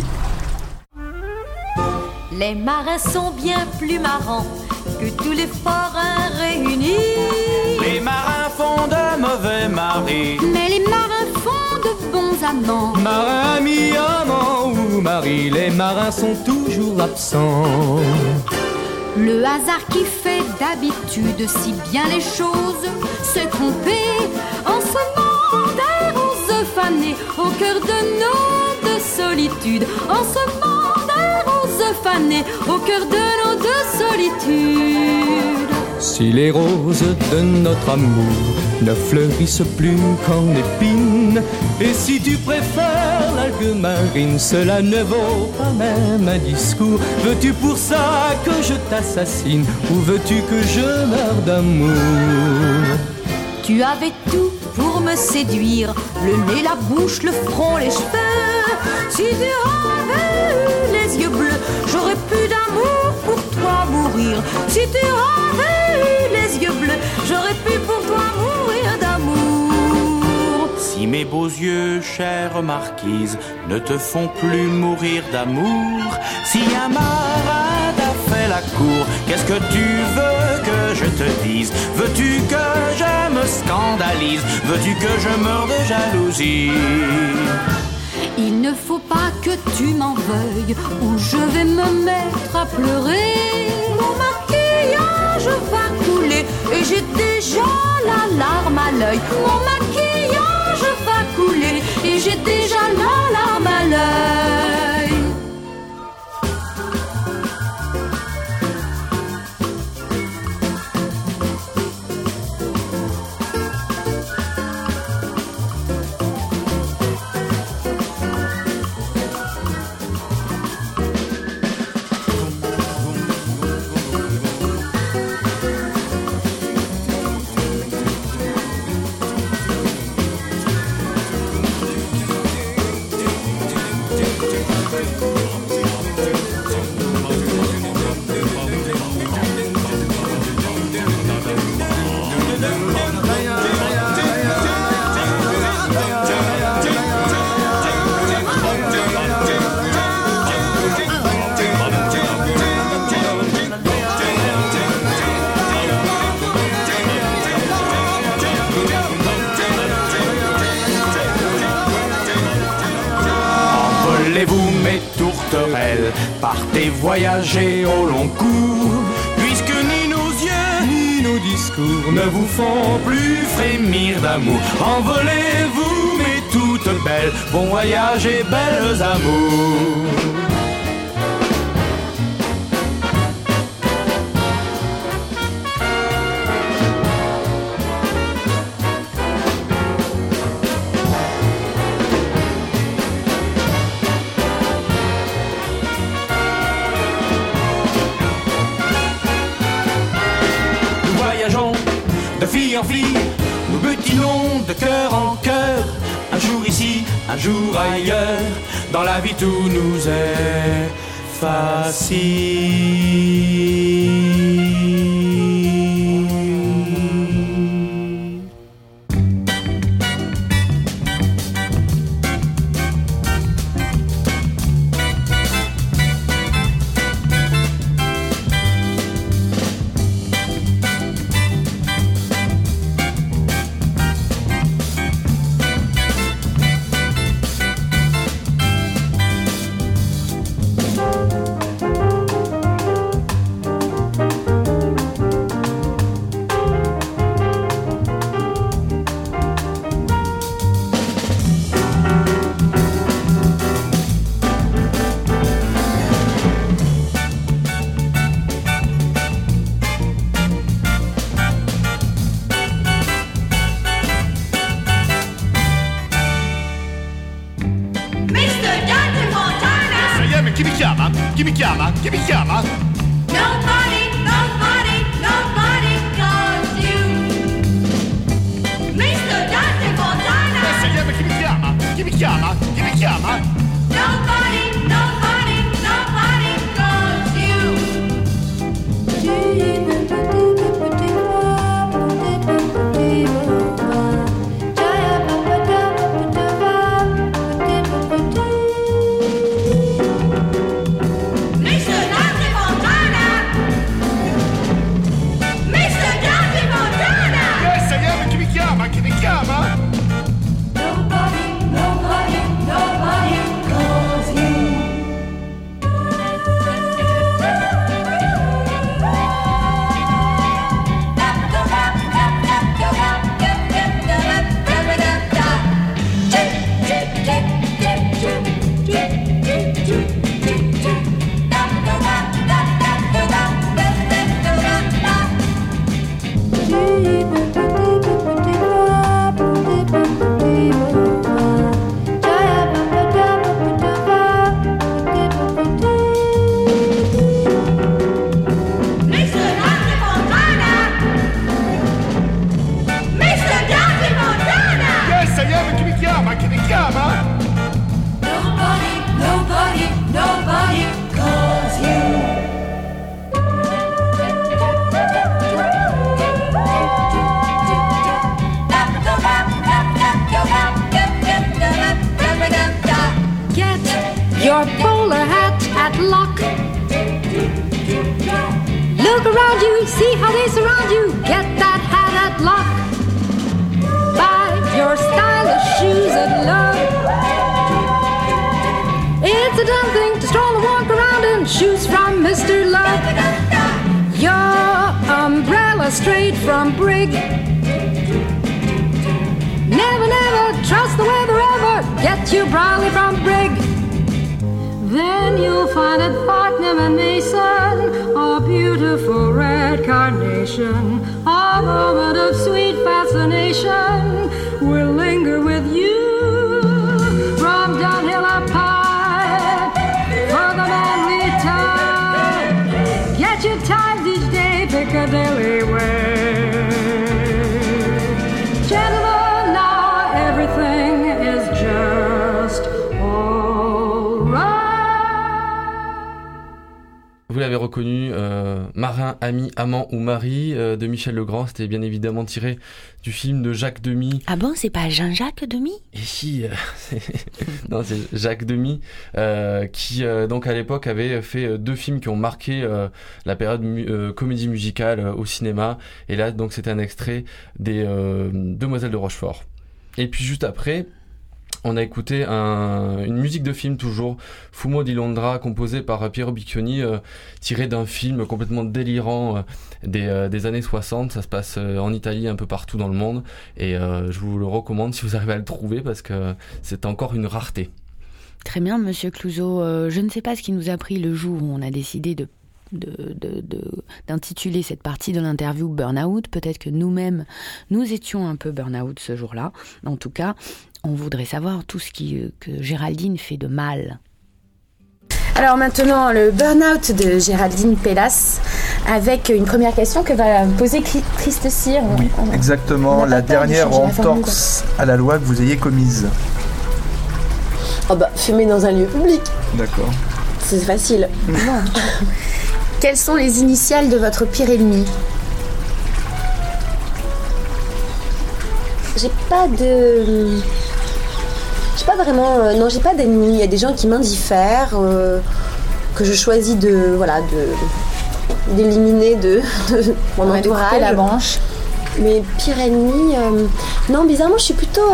Les marins sont bien plus marrants que tous les forains réunis. Les marins font de mauvais maris, Mais les marins font de bons amants. Marin, ami, amant ou mari, les marins sont toujours absents. Le hasard qui fait d'habitude si bien les choses s'est trompé en semant des roses fanées au cœur de nos deux solitudes. En semant des roses fanées au cœur de nos deux solitudes. Si les roses de notre amour ne fleurissent plus qu'en épines, et si tu préfères l'algue marine, cela ne vaut pas même un discours. Veux-tu pour ça que je t'assassine, ou veux-tu que je meure d'amour? Tu avais tout pour me séduire, le nez, la bouche, le front, les cheveux. Si tu avais eu les yeux bleus, j'aurais pu d'amour pour toi mourir. Si tu avais eu les yeux bleus, j'aurais pu pour toi mourir d'amour. Si mes beaux yeux, chère marquise, ne te font plus mourir d'amour, si un marin t'a fait la cour, qu'est-ce que tu veux que je te dise? Veux-tu que je me scandalise? Veux-tu que je meure de jalousie? Il ne faut pas que tu m'en veuilles, ou je vais me mettre à pleurer. Mon maquillage va couler, et j'ai déjà la larme à l'œil. Mon maquillage va couler, et j'ai déjà la larme à l'œil. Envolez-vous mes tourterelles, partez voyager au long cours, puisque ni nos yeux ni nos discours ne vous font plus frémir d'amour. Envolez-vous mes toutes belles, bon voyage et belles amours. De fille en fille, nous butinons de cœur en cœur. Un jour ici, un jour ailleurs, dans la vie tout nous est facile. Chi mi chiama? Chi mi chiama? Nobody, nobody, nobody calls you. Mr. Dante Fontana. Chi mi chiama? Chi mi chiama? Chi mi chiama? Nobody, nobody, nobody calls you. Chi mi chiama? Nobody, nobody, nobody Kimikiyama? Nobody calls you. Get your bowler hat at Lock. Look around you, see how they surround you. Get that hat at Lock. Buy your stylish shoes at Lock. It's a damn thing to stroll and walk around in shoes from Mr. Luck. Your umbrella straight from Brig. Never, never trust the weather ever. Get you browly from Brig. Then you'll find at Fortnum and Mason a beautiful red carnation. A moment of sweet fascination will linger with you from downhill up high for the manly time. Get your times each day Piccadilly way. Gentlemen, now everything is just all right. Vous l'avez reconnu, Marin, ami, amant ou mari de Michel Legrand. C'était bien évidemment tiré du film de Jacques Demy. Ah bon, c'est pas Jean-Jacques Demy? Et si, non, c'est Jacques Demy qui donc à l'époque avait fait 2 films qui ont marqué la période comédie musicale au cinéma. Et là donc c'était un extrait des Demoiselles de Rochefort. Et puis juste après, on a écouté une musique de film toujours, Fumo di Londra, composée par Piero Biccioni, tirée d'un film complètement délirant des années 60. Ça se passe en Italie, un peu partout dans le monde, et je vous le recommande si vous arrivez à le trouver, parce que c'est encore une rareté. Très bien, Monsieur Clouzot. Je ne sais pas ce qui nous a pris le jour où on a décidé d'intituler cette partie de l'interview Burnout. Peut-être que nous-mêmes, nous étions un peu burn-out ce jour-là. En tout cas, on voudrait savoir tout ce que Géraldine fait de mal. Alors maintenant, le burn-out de Géraldine Pellas, avec une première question que va poser Christ Cyr. Oui, exactement. La dernière entorse à la loi que vous ayez commise. Oh bah, fumer dans un lieu public. D'accord. C'est facile. Quelles sont les initiales de votre pire ennemi? J'ai pas vraiment... non, j'ai pas d'ennemis. Il y a des gens qui m'indiffèrent, que je choisis d'éliminer de mon entourage. La branche. Mes pires ennemis... non, bizarrement, je suis plutôt...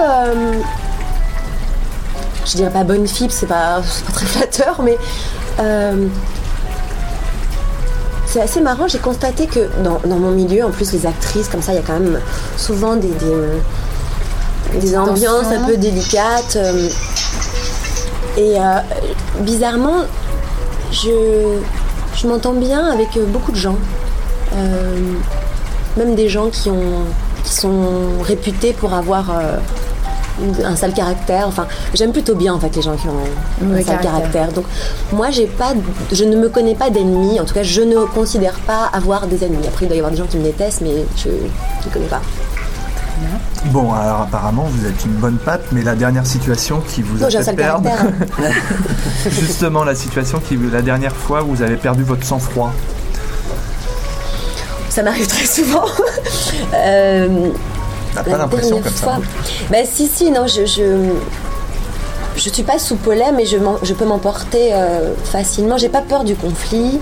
je dirais pas bonne fille, c'est pas très flatteur, mais... c'est assez marrant, j'ai constaté que dans mon milieu, en plus les actrices, comme ça, il y a quand même souvent des ambiances un peu délicates. Et bizarrement, je m'entends bien avec beaucoup de gens. Même des gens qui sont réputés pour avoir un sale caractère. Enfin, j'aime plutôt bien en fait les gens qui ont un sale caractère. Donc moi je ne me connais pas d'ennemis. En tout cas, je ne considère pas avoir des ennemis. Après, il doit y avoir des gens qui me détestent, mais je ne connais pas. Bon, alors apparemment vous êtes une bonne patte, mais la dernière situation qui vous a fait perdre, justement la dernière fois où vous avez perdu votre sang-froid. Ça m'arrive très souvent. T'as pas l'impression comme ça? Bah si, non, je suis pas sous pollen, mais je peux m'emporter facilement. J'ai pas peur du conflit.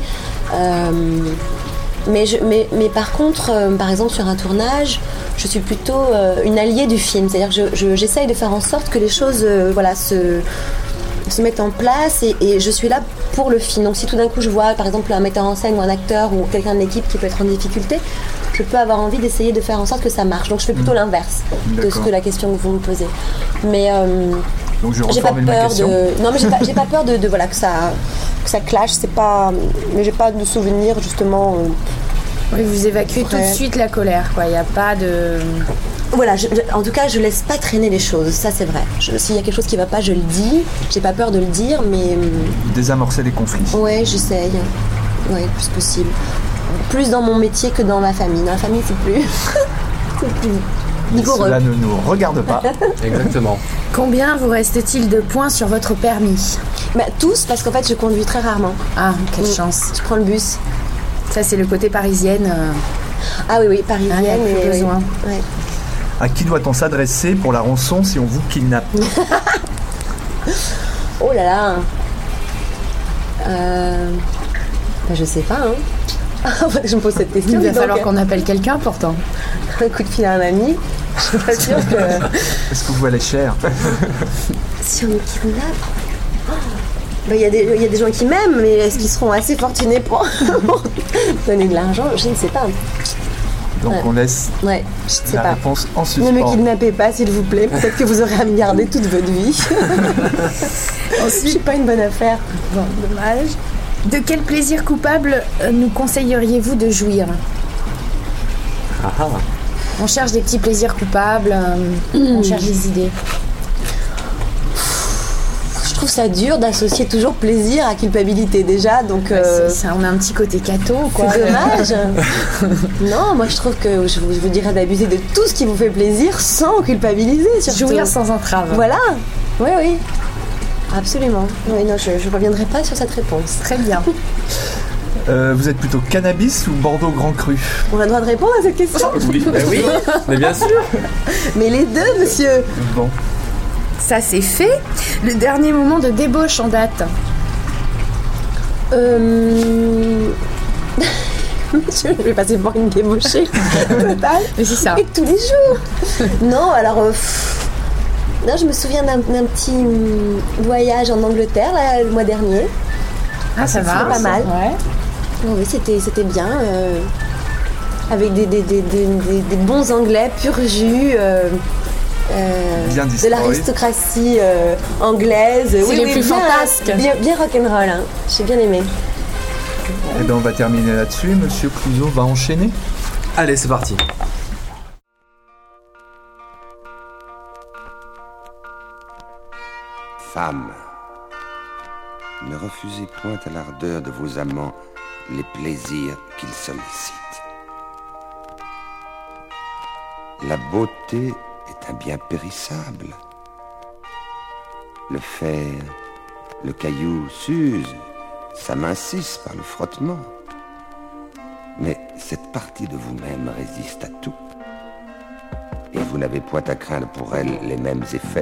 Mais par contre, par exemple sur un tournage, je suis plutôt une alliée du film. C'est-à-dire que j'essaye de faire en sorte que les choses se mettent en place et je suis là pour le film. Donc si tout d'un coup je vois par exemple un metteur en scène ou un acteur ou quelqu'un de l'équipe qui peut être en difficulté, je peux avoir envie d'essayer de faire en sorte que ça marche. Donc je fais plutôt l'inverse de ce que la question que vous me posez. Mais donc j'ai pas peur de... Non mais j'ai pas peur de que ça clash, c'est pas... Mais j'ai pas de souvenir justement... Oui, vous évacuez tout de suite la colère, quoi. Il n'y a pas de... Voilà, en tout cas, je laisse pas traîner les choses, ça c'est vrai. S'il y a quelque chose qui va pas, je le dis. J'ai pas peur de le dire, mais... Désamorcer les conflits. Ouais, j'essaye. Ouais, le plus possible. Plus dans mon métier que dans ma famille. Dans la famille, c'est plus... c'est plus Vigoureux. Cela ne nous regarde pas. Exactement. Combien vous reste-t-il de points sur votre permis? Tous, parce qu'en fait, je conduis très rarement. Ah, quelle chance. Je prends le bus. Ça, c'est le côté parisienne. Ah oui, parisienne. Il n'y a plus besoin. Oui. Ouais. À qui doit-on s'adresser pour la rançon si on vous kidnappe? Oh là là. Je sais pas. Je me pose cette question. Il va falloir qu'on appelle quelqu'un pourtant. Un coup de fil à un ami. Je suis pas sûre que. Est-ce que vous valez cher? Si on me kidnappe. Il y a des gens qui m'aiment, mais est-ce qu'ils seront assez fortunés pour donner de l'argent? Je ne sais pas. Donc on laisse la réponse en suspens. Ne me kidnappez pas, s'il vous plaît. Peut-être que vous aurez à me garder toute votre vie. Ensuite, je suis pas une bonne affaire. Bon, dommage. De quel plaisir coupable nous conseilleriez-vous de jouir? On cherche des petits plaisirs coupables, on cherche des idées. Je trouve ça dur d'associer toujours plaisir à culpabilité déjà, donc on a un petit côté cato, quoi. C'est dommage. Non, moi je trouve que je vous dirais d'abuser de tout ce qui vous fait plaisir sans culpabiliser, surtout. Jouir sans entrave. Voilà. Oui. Absolument. Oui, non, je ne reviendrai pas sur cette réponse. Très bien. Vous êtes plutôt cannabis ou Bordeaux Grand Cru? On a le droit de répondre à cette question? Oui, mais bien sûr. Mais les deux, monsieur. Bon. Ça, c'est fait. Le dernier moment de débauche en date. Je vais passer pour une débauchée totale. Mais c'est ça. Et tous les jours. Non, alors... Non, je me souviens d'un petit voyage en Angleterre là, le mois dernier. Ah, ça va. C'était pas mal. Ouais. Oui, c'était bien. Avec des bons Anglais, pur jus. De l'aristocratie anglaise. C'est les plus fantasques. Bien rock'n'roll. Hein. J'ai bien aimé. Eh bien, on va terminer là-dessus. Monsieur Clouzot va enchaîner. Allez, c'est parti. Femmes, ne refusez point à l'ardeur de vos amants les plaisirs qu'ils sollicitent. La beauté est un bien périssable. Le fer, le caillou s'use, s'amincissent par le frottement. Mais cette partie de vous-même résiste à tout. Et vous n'avez point à craindre pour elle les mêmes effets.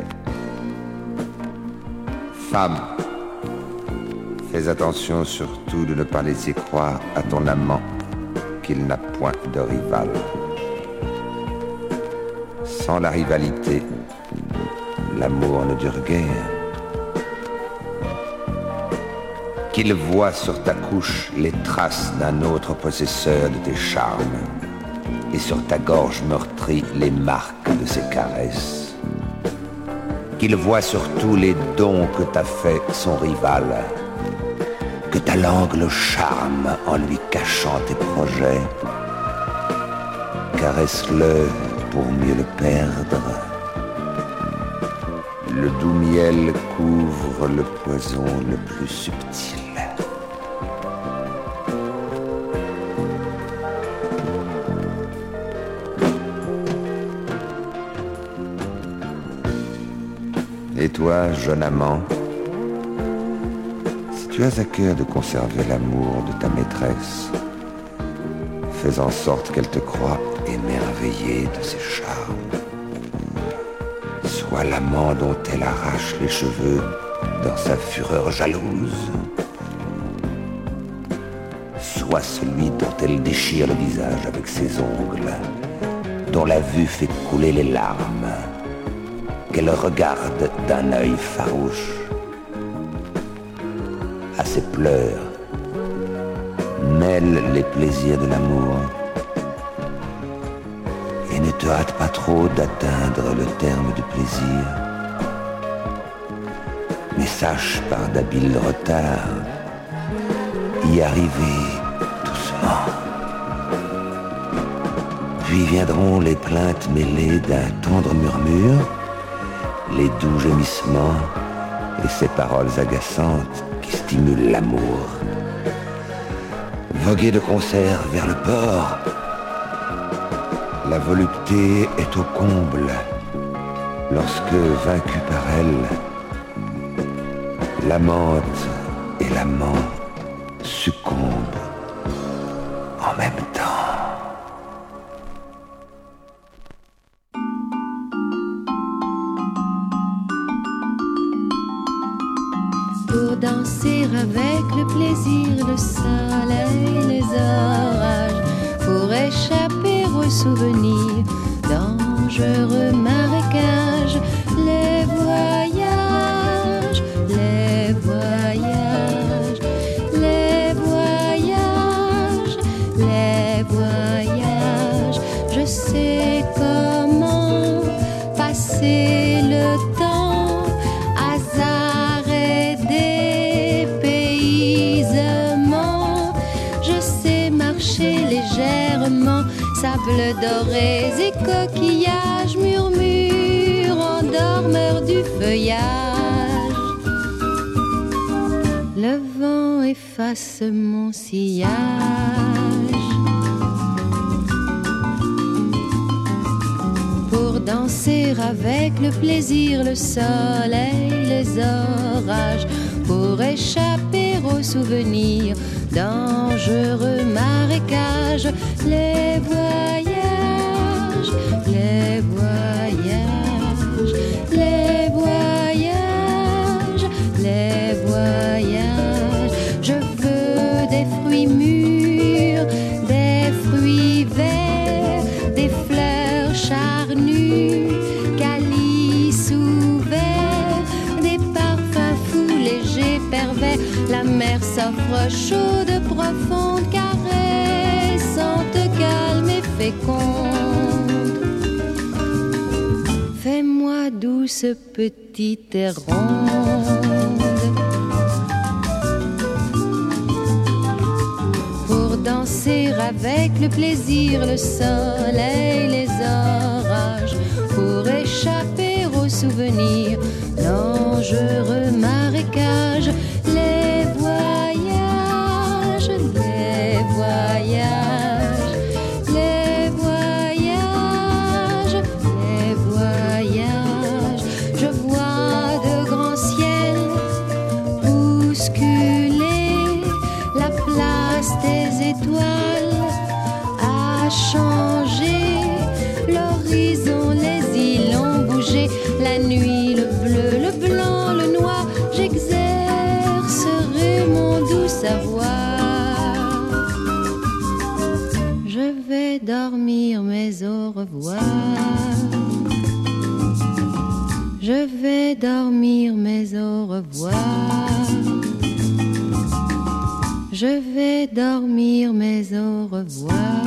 Femme, fais attention surtout de ne pas laisser croire à ton amant qu'il n'a point de rival. Sans la rivalité, l'amour ne dure guère. Qu'il voit sur ta couche les traces d'un autre possesseur de tes charmes, et sur ta gorge meurtrie les marques de ses caresses. Qu'il voit surtout les dons que t'a fait son rival, que ta langue le charme en lui cachant tes projets. Caresse-le pour mieux le perdre. Le doux miel couvre le poison le plus subtil. Et toi, jeune amant, si tu as à cœur de conserver l'amour de ta maîtresse, fais en sorte qu'elle te croie émerveillé de ses charmes. Sois l'amant dont elle arrache les cheveux dans sa fureur jalouse. Sois celui dont elle déchire le visage avec ses ongles, dont la vue fait couler les larmes, qu'elle regarde d'un œil farouche. À ses pleurs, mêle les plaisirs de l'amour et ne te hâte pas trop d'atteindre le terme du plaisir, mais sache par d'habiles retards y arriver doucement. Puis viendront les plaintes mêlées d'un tendre murmure, les doux gémissements et ces paroles agaçantes qui stimulent l'amour. Voguez de concert vers le port, La volupté est au comble lorsque, vaincue par elle, l'amante et l'amant succombent en même temps. Pour danser avec le plaisir, le soleil, les orages, pour échapper aux souvenirs, dangereux marécages, les voyages, les voyages, les voyages, les voyages. Je sais comment passer le temps, hasard et dépaysement. Je sais marcher légèrement, sable doré et coquillages, murmure en dormeur du feuillage. Le vent efface mon sillage. Pour danser avec le plaisir, le soleil, les orages, pour échapper aux souvenirs, dangereux marécages, les voyages, les voyages, les voyages, les voyages. Je veux des fruits mûrs, des fruits verts, des fleurs charnues, calices ouverts, des parfums fous, légers, pervers. La mer s'offre chaude, profonde, caressante, calme et féconde. Fais-moi douce petite et ronde. Pour danser avec le plaisir, le soleil, les orages, pour échapper aux souvenirs, dangereux marécages, les voyages, les voyages, les voyages, les voyages. Je vois de grands ciels bousculer, la place des étoiles a changé, l'horizon, les îles ont bougé, la nuit, le bleu, le blanc, le noir. J'exercerai mon doux savoir. Je vais dormir, mais au revoir. Je vais dormir, mais au revoir. Je vais dormir, mais au revoir.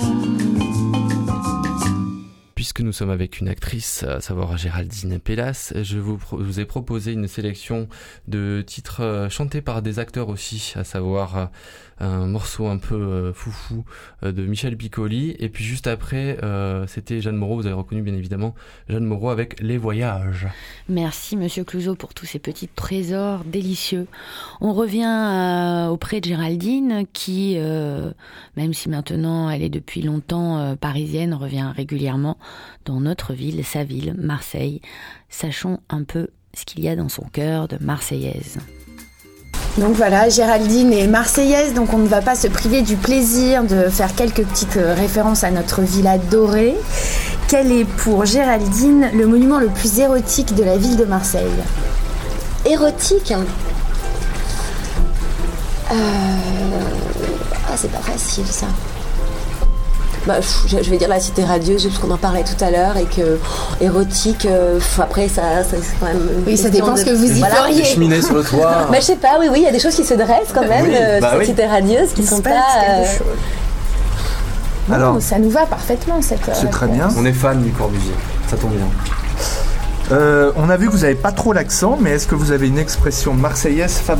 Puisque nous sommes avec une actrice, à savoir Géraldine Pellas, je vous ai proposé une sélection de titres chantés par des acteurs aussi, à savoir un morceau un peu foufou de Michel Piccoli, et puis juste après c'était Jeanne Moreau, vous avez reconnu bien évidemment Jeanne Moreau avec Les Voyages. Merci Monsieur Clouzot pour tous ces petits trésors délicieux. On revient auprès de Géraldine qui, même si maintenant elle est depuis longtemps parisienne, revient régulièrement dans notre ville, sa ville, Marseille. Sachons un peu ce qu'il y a dans son cœur de Marseillaise. Donc voilà, Géraldine est marseillaise, donc on ne va pas se priver du plaisir de faire quelques petites références à notre ville adorée. Quel est pour Géraldine le monument le plus érotique de la ville de Marseille ? Érotique, hein. C'est pas facile ça. Je vais dire la cité radieuse parce qu'on en parlait tout à l'heure et que érotique, après ça c'est quand même. Oui, ça dépend ce que vous y feriez. Des cheminées sur le toit. Je sais pas, oui, il y a des choses qui se dressent quand même, cette cité radieuse qui sont pas. Bon, alors, ça nous va parfaitement cette. C'est très bien. On est fan du Corbusier, ça tombe bien. On a vu que vous n'avez pas trop l'accent, mais est-ce que vous avez une expression marseillaise favorite ?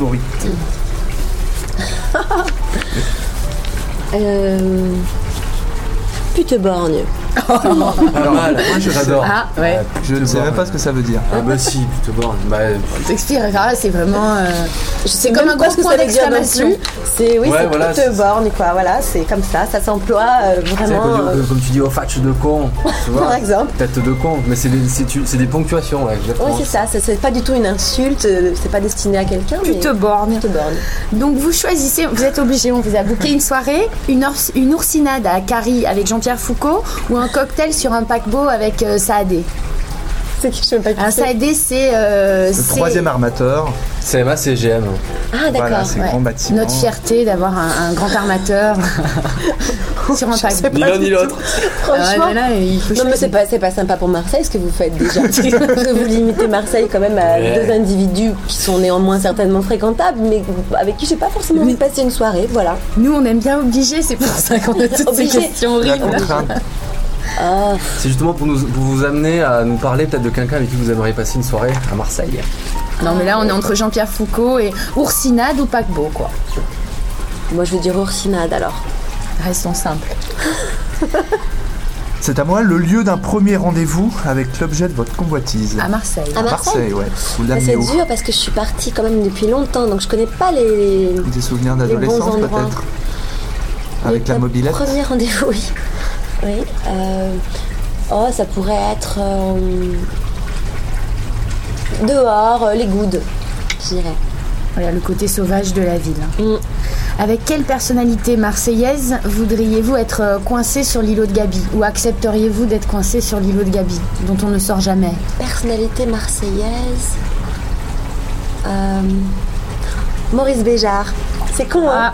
Pute-borgne. Pas mal, moi j'adore. Ah, ouais. Je ne sais même pas ce que ça veut dire. Ah bah si, plutôt borne. Bah, t'explique, c'est vraiment... c'est comme un gros point d'exclamation. C'est ouais, c'est voilà, toute borne, quoi. Voilà, c'est comme ça s'emploie vraiment... Comme tu dis, oh fatch de con, tu vois. Par exemple. Tête de con, mais c'est des ponctuations, ouais, exactement. Oui, c'est ça, c'est pas du tout une insulte, c'est pas destiné à quelqu'un. Pute borne. Donc vous choisissez, vous êtes obligé, on vous a booké une soirée, une oursinade à Carrie avec Jean-Pierre Foucault ou un cocktail sur un paquebot avec Saadé. C'est qui je sais pas qui un Saadé, c'est... le troisième armateur. CMA, c'est GM. Ah d'accord. Voilà, c'est grand bâtiment. Notre fierté d'avoir un grand armateur sur un paquebot. Ni l'un ni l'autre. Franchement. Il faut non mais c'est pas sympa pour Marseille ce que vous faites déjà. Parce que vous limitez Marseille quand même à deux individus qui sont néanmoins certainement fréquentables, mais avec qui j'ai pas forcément envie de passer une soirée. Voilà. Nous on aime bien obliger, c'est pour ça qu'on a toutes ces questions horribles. C'est justement pour vous amener à nous parler peut-être de quelqu'un avec qui vous aimeriez passer une soirée à Marseille. Non mais là on est entre Jean-Pierre Foucault et oursinade ou paquebot quoi. Moi je vais dire oursinade alors. Restons simples. C'est à moi le lieu d'un premier rendez-vous avec l'objet de votre convoitise. À Marseille. À Marseille, ouais. C'est dur parce que je suis partie quand même depuis longtemps, donc je connais pas des souvenirs d'adolescence peut-être. Avec la mobilette. Premier rendez-vous, oui. Oui. Ça pourrait être dehors, les goudes, je dirais. Voilà le côté sauvage de la ville. Avec quelle personnalité marseillaise voudriez-vous être coincé sur l'îlot de Gabi? Ou accepteriez-vous d'être coincé sur l'îlot de Gabi, dont on ne sort jamais? Personnalité marseillaise... Maurice Béjart. C'est con, hein?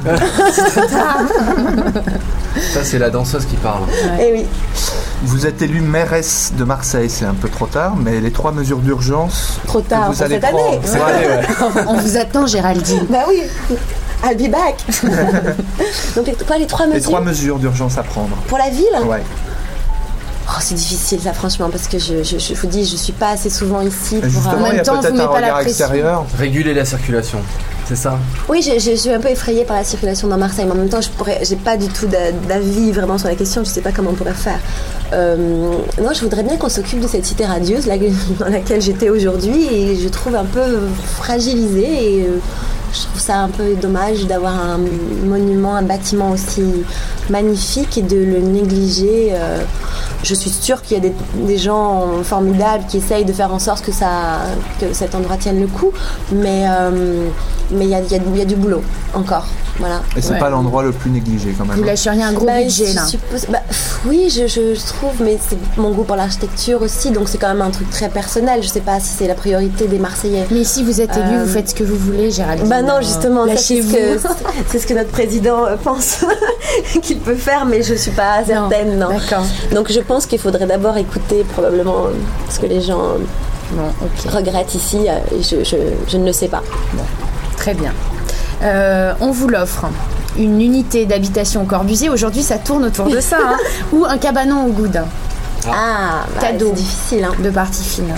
Ça, c'est la danseuse qui parle. Eh oui. Vous êtes élue mairesse de Marseille, c'est un peu trop tard, mais les 3 mesures d'urgence... Trop tard vous allez cette année. On vous attend, Géraldine. Bah oui, I'll be back. Donc les 3 mesures? Les 3 mesures d'urgence à prendre. Pour la ville? Ouais. Oh, c'est difficile ça franchement parce que je vous dis je suis pas assez souvent ici pour justement, en même temps vous mettez pas la pression. Extérieur. Réguler la circulation, c'est ça? Oui, je suis un peu effrayée par la circulation dans Marseille, mais en même temps j'ai pas du tout d'avis vraiment sur la question, je sais pas comment on pourrait faire. Non, je voudrais bien qu'on s'occupe de cette cité radieuse là, dans laquelle j'étais aujourd'hui et je trouve un peu fragilisée et je trouve ça un peu dommage d'avoir un monument, un bâtiment aussi magnifique et de le négliger. Je suis sûre qu'il y a des gens formidables qui essayent de faire en sorte que cet endroit tienne le coup, mais il y a du boulot encore. Voilà. Et c'est pas l'endroit le plus négligé quand même. Vous lâcheriez un gros budget là. Oui, je trouve, mais c'est mon goût pour l'architecture aussi, donc c'est quand même un truc très personnel. Je sais pas si c'est la priorité des Marseillais. Mais si vous êtes élu, vous faites ce que vous voulez, Géraldine. Bah non, justement, c'est ce que notre président pense qu'il peut faire, mais je suis pas certaine. Non. D'accord. Donc je pense qu'il faudrait d'abord écouter probablement ce que les gens regrettent ici. Et je ne le sais pas. Bon. Très bien. On vous l'offre. Une unité d'habitation au Corbusier. Aujourd'hui, ça tourne autour de ça. Hein. Ou un cabanon au Gouda. Cadeau. C'est difficile. Hein. De partie fine.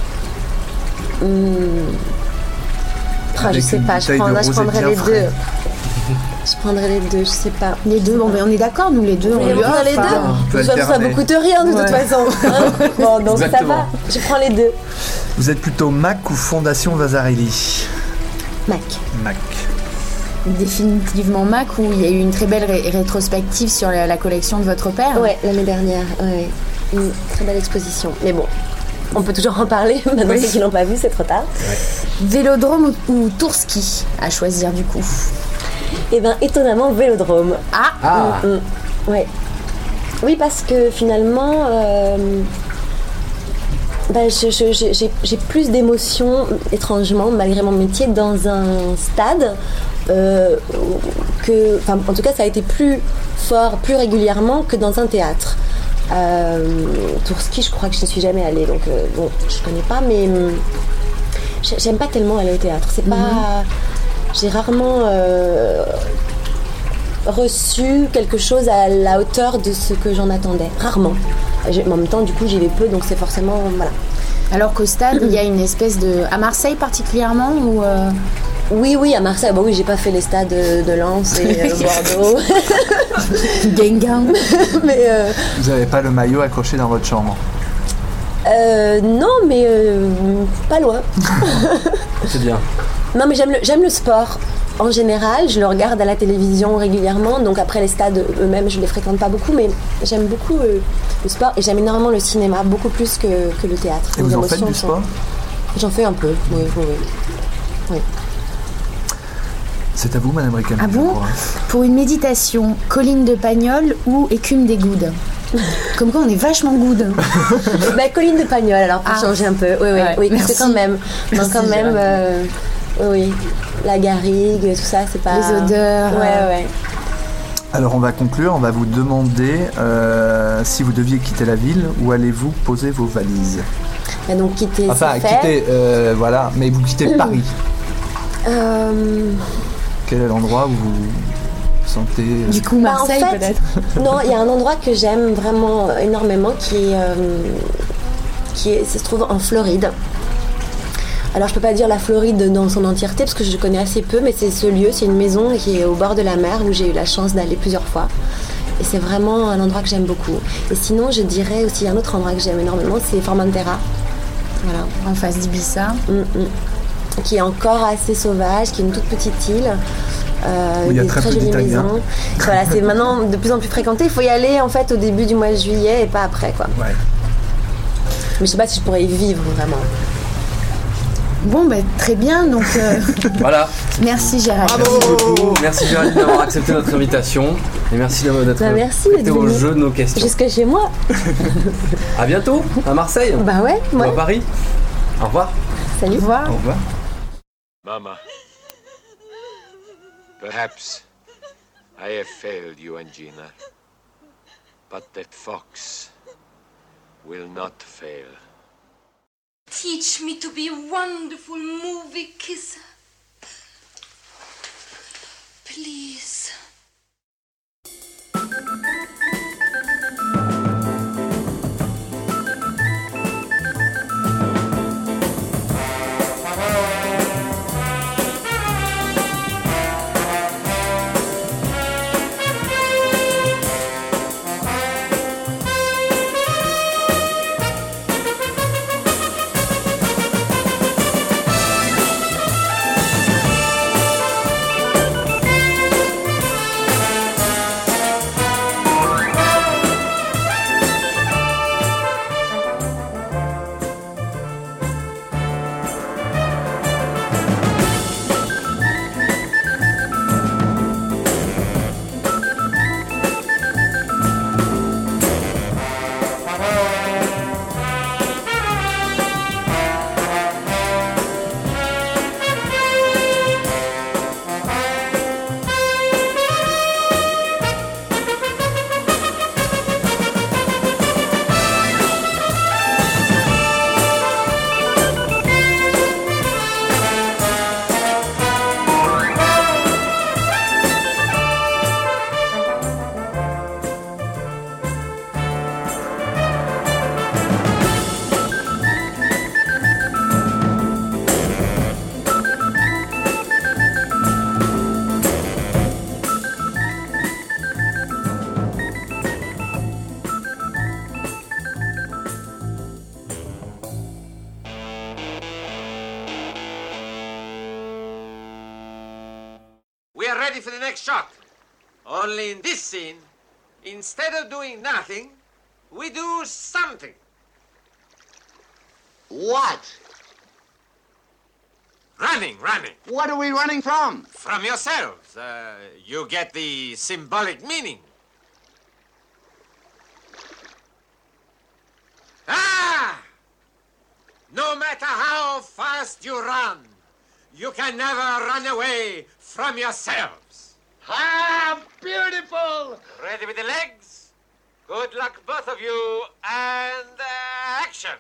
Je sais pas. Je prendrais les deux. Je prendrais les deux, je sais pas. Les deux, bon, mais on est d'accord, nous les deux. On lui offre les deux. Ça ne coûte rien de toute façon. Hein, bon, donc exactement. Ça va. Je prends les deux. Vous êtes plutôt Mac ou Fondation Vasarely? Mac. Définitivement Mac, où il y a eu une très belle rétrospective sur la collection de votre père. Ouais, l'année dernière. Ouais. Une très belle exposition. Mais bon, on peut toujours en parler. Maintenant, ceux qui l'ont pas vu, c'est trop tard. Ouais. Vélodrome ou Tour-ski à choisir du coup? Eh bien, étonnamment, Vélodrome. Ouais. Oui, parce que finalement, j'ai plus d'émotions, étrangement, malgré mon métier, dans un stade en tout cas, ça a été plus fort, plus régulièrement que dans un théâtre. Tour-ski, je crois que je ne suis jamais allée, donc je connais pas, mais j'aime pas tellement aller au théâtre. C'est pas... J'ai rarement reçu quelque chose à la hauteur de ce que j'en attendais. Rarement. En même temps, du coup, j'y vais peu, donc c'est forcément... Voilà. Alors qu'au stade, il y a une espèce de... À Marseille particulièrement, ou Oui, à Marseille. Bon, oui, j'ai pas fait les stades de Lens et Bordeaux. Gang. Mais vous avez pas le maillot accroché dans votre chambre? Non, mais pas loin. C'est bien. Non, mais j'aime le sport. En général, je le regarde à la télévision régulièrement. Donc après, les stades eux-mêmes, je les fréquente pas beaucoup, mais j'aime beaucoup le sport et j'aime énormément le cinéma, beaucoup plus que le théâtre. Et vous en faites du sport? J'en fais un peu, oui. C'est à vous, Madame Ricami. Ah bon? Pour une méditation, colline de Pagnol ou écume des Goudes? Comme quoi on est vachement good. Colline de Pagnol, alors pour changer un peu. Oui, parce que quand même, oui, la garrigue, tout ça, c'est pas... Les odeurs. Ouais. Alors on va conclure, on va vous demander si vous deviez quitter la ville, où allez-vous poser vos valises? Et donc quitter, voilà, mais vous quittez Paris. Quel est l'endroit où vous sentez... Du coup, Marseille, en fait, peut-être. Non, il y a un endroit que j'aime vraiment énormément qui se trouve en Floride. Alors je peux pas dire la Floride dans son entièreté parce que je connais assez peu, mais c'est ce lieu, c'est une maison qui est au bord de la mer où j'ai eu la chance d'aller plusieurs fois. Et c'est vraiment un endroit que j'aime beaucoup. Et sinon, je dirais aussi un autre endroit que j'aime énormément, c'est Formentera. Voilà. En face d'Ibiza. Qui est encore assez sauvage, qui est une toute petite île. Où il y a très peu d'Italiens. Voilà, c'est maintenant de plus en plus fréquenté. Il faut y aller en fait au début du mois de juillet et pas après, quoi. Ouais. Mais je sais pas si je pourrais y vivre vraiment. Bon, très bien, donc... Voilà. Merci Géraldine. Merci beaucoup. Merci Géraldine d'avoir accepté notre invitation. Et merci d'être prêtée au jeu de nos questions. Jusque chez moi. À bientôt, à Marseille. Ouais. Ou à Paris. Au revoir. Salut. Au revoir. Mama, perhaps I have failed you and Gina, but that fox will not fail. Teach me to be a wonderful movie kisser. Please. For the next shot. Only in this scene, instead of doing nothing, we do something. What? Running. What are we running from? From yourselves. You get the symbolic meaning. No matter how fast you run, you can never run away from yourselves. Beautiful! Ready with the legs? Good luck, both of you, and action!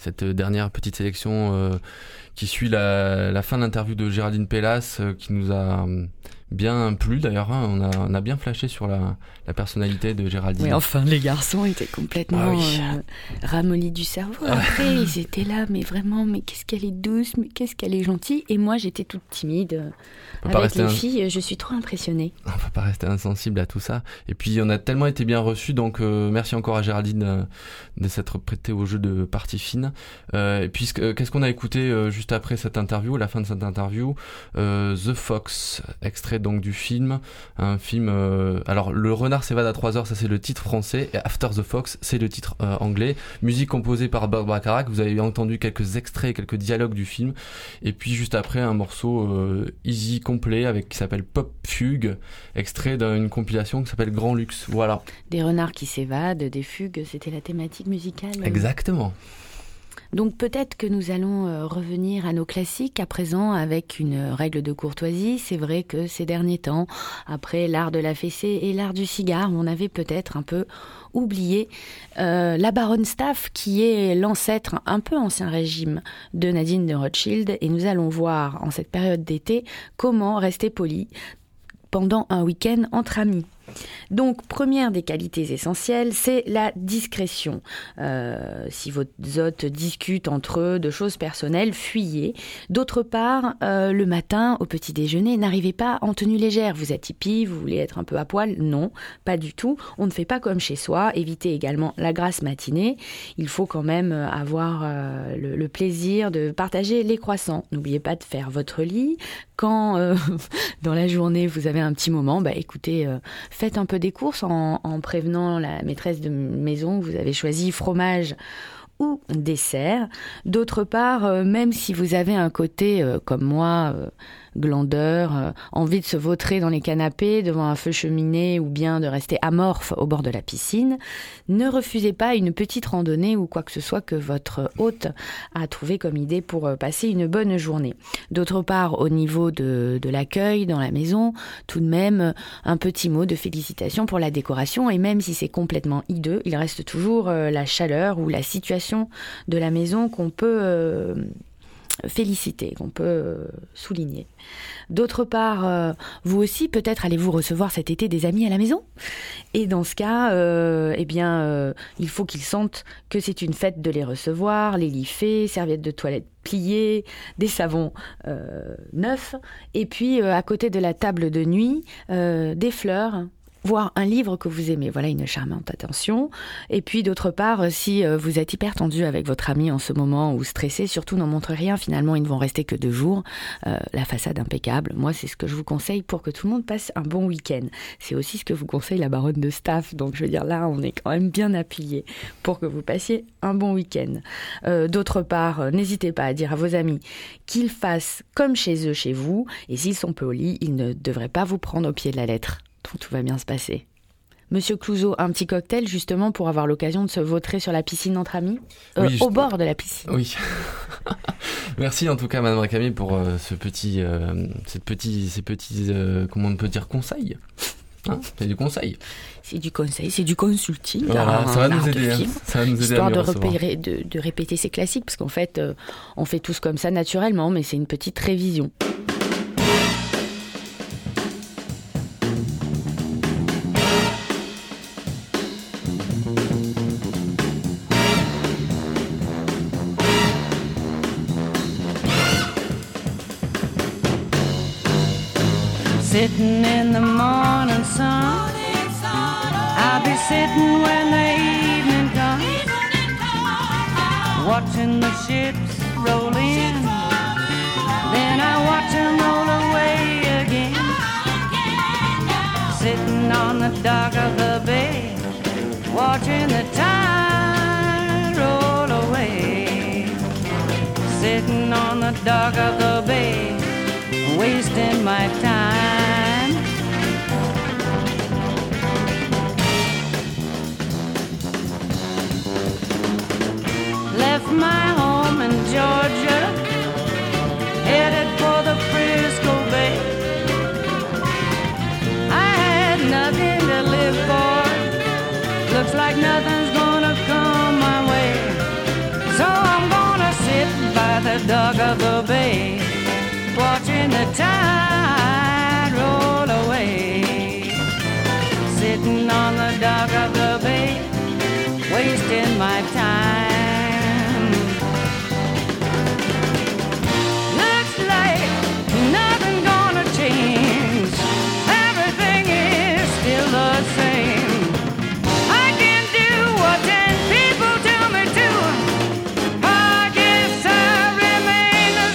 cette dernière petite sélection qui suit la fin de l'interview de Géraldine Pellas, qui nous a bien plu d'ailleurs, hein. On a bien flashé sur la personnalité de Géraldine. Oui, enfin les garçons étaient complètement ramollis du cerveau. Après ils étaient là, mais vraiment, mais qu'est-ce qu'elle est douce, mais qu'est-ce qu'elle est gentille. Et moi j'étais toute timide. Avec les filles, je suis trop impressionnée. On peut pas rester insensible à tout ça. Et puis on a tellement été bien reçus, donc merci encore à Géraldine de s'être prêtée au jeu de partie fine. Et puis qu'est-ce qu'on a écouté juste après cette interview, la fin de cette interview, The Fox, extrait donc du film, un film. Alors Le Renard s'évade à 3h, ça c'est le titre français, et After the Fox c'est le titre anglais. Musique composée par Burt Bacharach. Vous avez entendu quelques extraits, quelques dialogues du film, et puis juste après un morceau easy complet qui s'appelle Pop Fugue, extrait d'une compilation qui s'appelle Grand Luxe. Voilà. Des renards qui s'évadent, des fugues, c'était la thématique musicale. Exactement. Donc peut-être que nous allons revenir à nos classiques à présent avec une règle de courtoisie. C'est vrai que ces derniers temps, après l'art de la fessée et l'art du cigare, on avait peut-être un peu oublié la baronne Staff, qui est l'ancêtre un peu ancien régime de Nadine de Rothschild. Et nous allons voir en cette période d'été comment rester poli pendant un week-end entre amis. Donc, première des qualités essentielles, c'est la discrétion. Si vos hôtes discutent entre eux de choses personnelles, fuyez. D'autre part, le matin, au petit déjeuner, n'arrivez pas en tenue légère. Vous êtes hippie, vous voulez être un peu à poil? Non, pas du tout. On ne fait pas comme chez soi. Évitez également la grasse matinée. Il faut quand même avoir le plaisir de partager les croissants. N'oubliez pas de faire votre lit. Quand, dans la journée, vous avez un petit moment, écoutez, faites un peu des courses en prévenant la maîtresse de maison que vous avez choisi fromage ou dessert. D'autre part, même si vous avez un côté, comme moi, glandeur, envie de se vautrer dans les canapés devant un feu cheminée ou bien de rester amorphe au bord de la piscine, ne refusez pas une petite randonnée ou quoi que ce soit que votre hôte a trouvé comme idée pour passer une bonne journée. D'autre part, au niveau de l'accueil dans la maison, tout de même un petit mot de félicitation pour la décoration, et même si c'est complètement hideux, il reste toujours la chaleur ou la situation de la maison qu'on peut féliciter, qu'on peut souligner. D'autre part, vous aussi, peut-être allez-vous recevoir cet été des amis à la maison. Et dans ce cas, il faut qu'ils sentent que c'est une fête de les recevoir, les lits faits, serviettes de toilette pliées, des savons neufs, et puis à côté de la table de nuit, des fleurs, voire un livre que vous aimez. Voilà une charmante attention. Et puis d'autre part, si vous êtes hyper tendu avec votre ami en ce moment ou stressé, surtout n'en montrez rien. Finalement, ils ne vont rester que 2 jours. La façade impeccable. Moi, c'est ce que je vous conseille pour que tout le monde passe un bon week-end. C'est aussi ce que vous conseille la baronne de Staff. Donc, je veux dire, là, on est quand même bien appuyé pour que vous passiez un bon week-end. D'autre part, n'hésitez pas à dire à vos amis qu'ils fassent comme chez eux, chez vous. Et s'ils sont polis, ils ne devraient pas vous prendre au pied de la lettre. Donc tout va bien se passer. Monsieur Clouzot, un petit cocktail justement pour avoir l'occasion de se vautrer sur la piscine entre amis, oui, au bord de la piscine. Oui. Merci en tout cas Madame Camille pour ces petits comment on peut dire, conseils. Hein, c'est du conseil. C'est du conseil, c'est du consulting. Voilà, ça va nous aider. Ça va nous aider histoire à de répéter ces classiques, parce qu'en fait, on fait tous comme ça naturellement, mais c'est une petite révision. Sitting in the morning sun, I'll be sitting when the evening comes, watching the ships roll in, then I watch them roll away again. Sitting on the dock of the bay, watching the tide roll away. Sitting on the dock of the bay, wasting my time. Left my home in Georgia, headed for the Frisco Bay. I had nothing to live for, looks like nothing's gonna come my way, so I'm gonna by the dock of the bay, watching the tide roll away. Sitting on the dock of the bay, wasting my time. Looks like nothing gonna change. Everything is still the same. I can do what 10 people tell me to. I guess I remain the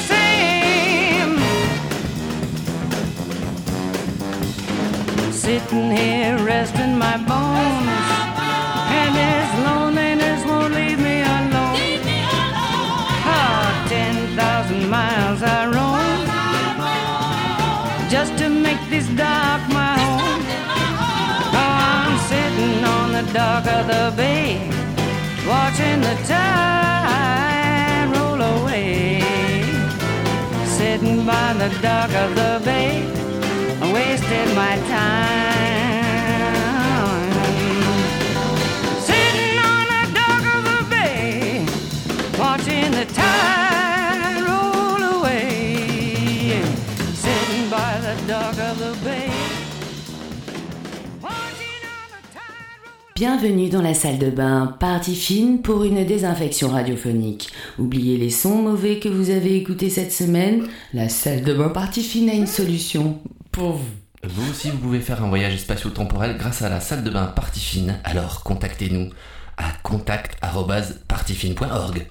same. Sitting here resting my bones, and this loneliness won't leave me alone. 10,000 miles I roam just to make this dock my home. I'm sitting on the dock of the bay, watching the tide roll away. Sitting by the dock of the bay, I wasted my time. Sitting on the dock of the bay, watching the tide roll away. Sitting by the dock of the bay. Bienvenue dans la salle de bain, partie fine pour une désinfection radiophonique. Oubliez les sons mauvais que vous avez écoutés cette semaine, la salle de bain partie fine a une solution pour vous. Vous aussi, vous pouvez faire un voyage spatio-temporel grâce à la salle de bain Partie Fine. Alors, contactez-nous à contact@partiefine.org.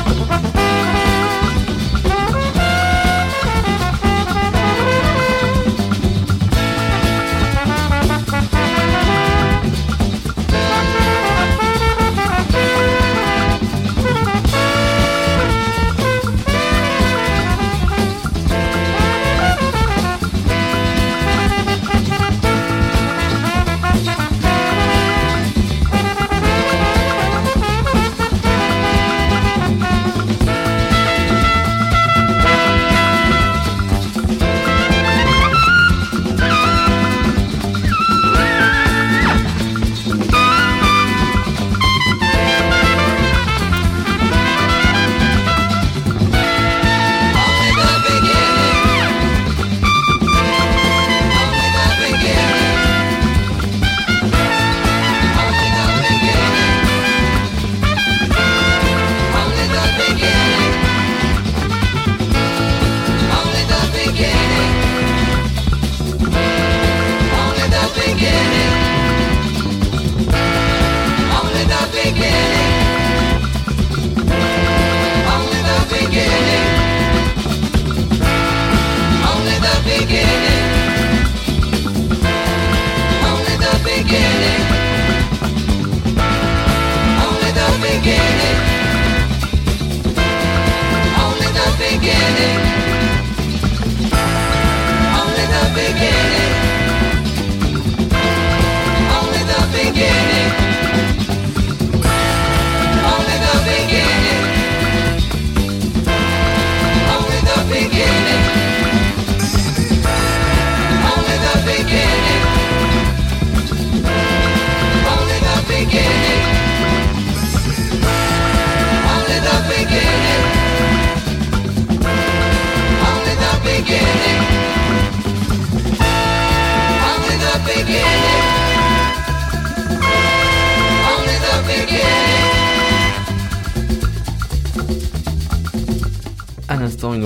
Une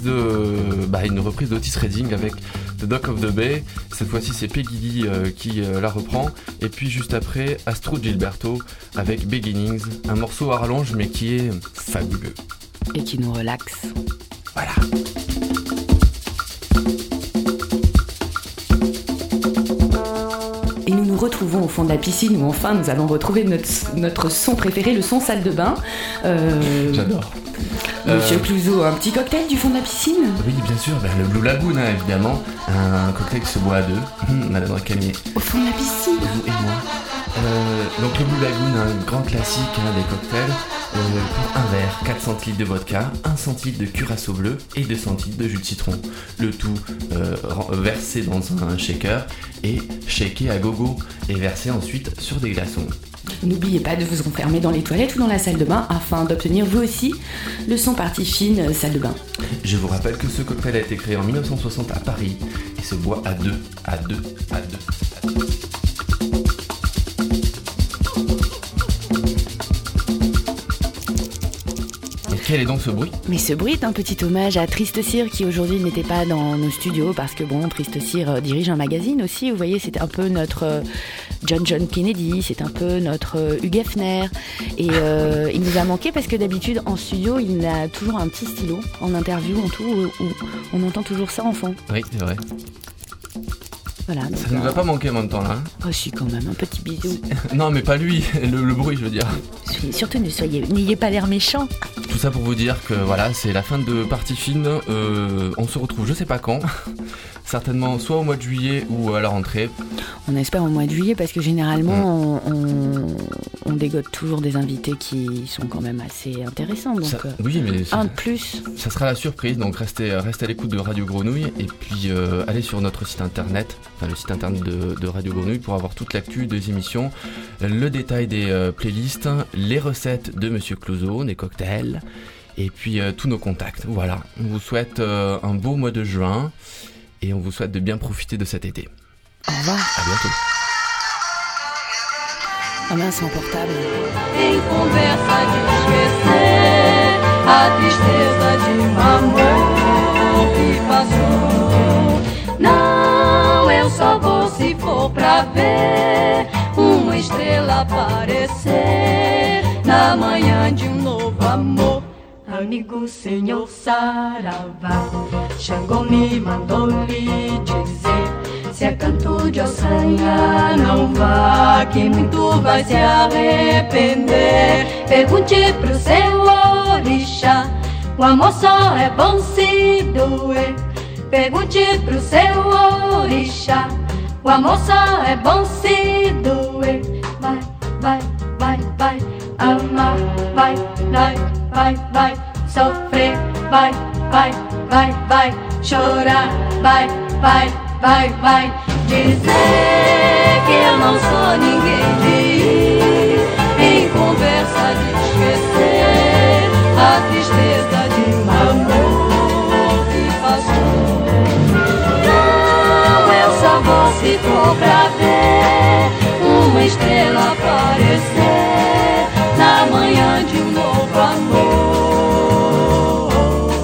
reprise d'Otis Redding avec The Dock of the Bay. Cette fois-ci c'est Peggy Lee qui la reprend, et puis juste après Astrud Gilberto avec Beginnings, un morceau à rallonge mais qui est fabuleux et qui nous relaxe. Voilà. Et nous nous retrouvons au fond de la piscine où enfin nous allons retrouver notre son préféré, le son salle de bain. J'adore. Monsieur Clouzot, un petit cocktail du fond de la piscine ? Oui, bien sûr, le Blue Lagoon, hein, évidemment. Un cocktail qui se boit à deux. Madame Racamier. Au fond de la piscine ? Vous et moi. Donc le Blue Lagoon, un grand classique des cocktails. Pour un verre, 4 centilitres de vodka, 1 centilitre de curaçao bleu et 2 centilitres de jus de citron. Le tout versé dans un shaker et shaké à gogo et versé ensuite sur des glaçons. N'oubliez pas de vous enfermer dans les toilettes ou dans la salle de bain afin d'obtenir vous aussi le son partie fine salle de bain. Je vous rappelle que ce cocktail a été créé en 1960 à Paris et se boit à deux. Quel est donc ce bruit ? Mais ce bruit est un petit hommage à Triste Cyr qui aujourd'hui n'était pas dans nos studios parce que Triste Cyr dirige un magazine aussi. Vous voyez, c'est un peu notre John Kennedy, c'est un peu notre Hugh Hefner. Et il nous a manqué parce que d'habitude en studio, il a toujours un petit stylo en interview, en tout, où on entend toujours ça en fond. Oui, c'est vrai. Voilà, donc ça ne nous a pas manqué en même temps là. Oh si, quand même, un petit bisou. Non mais pas lui, le bruit je veux dire. Surtout n'ayez pas l'air méchant. Tout ça pour vous dire que voilà, c'est la fin de Partie Fine. On se retrouve je sais pas quand. Certainement soit au mois de juillet ou à la rentrée. On espère au mois de juillet parce que généralement on dégote toujours des invités qui sont quand même assez intéressants. Donc oui, mais un de plus. Ça sera la surprise, donc restez à l'écoute de Radio Grenouille et puis allez sur notre site internet, enfin le site internet de Radio Grenouille pour avoir toute l'actu des émissions, le détail des playlists, les recettes de Monsieur Clouzot, des cocktails et puis tous nos contacts. Voilà, on vous souhaite un beau mois de juin. Et on vous souhaite de bien profiter de cet été. Au revoir. À bientôt. Ah mince, mon portable. Em conversa de esquecer a tristeza de um amor que passou. Não, eu só vou se for pra ver uma estrela aparecer na manhã de um novo amor. amigo senhor Saravá. Xangô me mandou lhe dizer: se é canto de ossanha, não vá, que muito vai se arrepender. Pergunte pro seu orixá, o amor só é bom se doer. Pergunte pro seu orixá, o amor só é bom se doer. Vai, vai, vai, vai, amar, vai, vai, vai, vai, sofrer, vai, vai, vai, vai, chorar, vai, vai, vai, vai, dizer que eu não sou ninguém de ir em conversa de esquecer a tristeza de um amor que passou. Não, eu só vou se for pra ver uma estrela aparecer na manhã de um novo amor.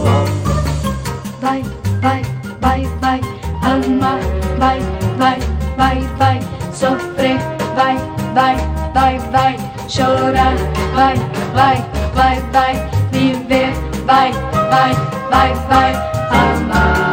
Vai, vai, vai, vai, amar, vai, vai, vai, vai, sofrer, vai, vai, vai, vai, chorar, vai, vai, vai, vai, viver, vai, vai, vai, vai, amar.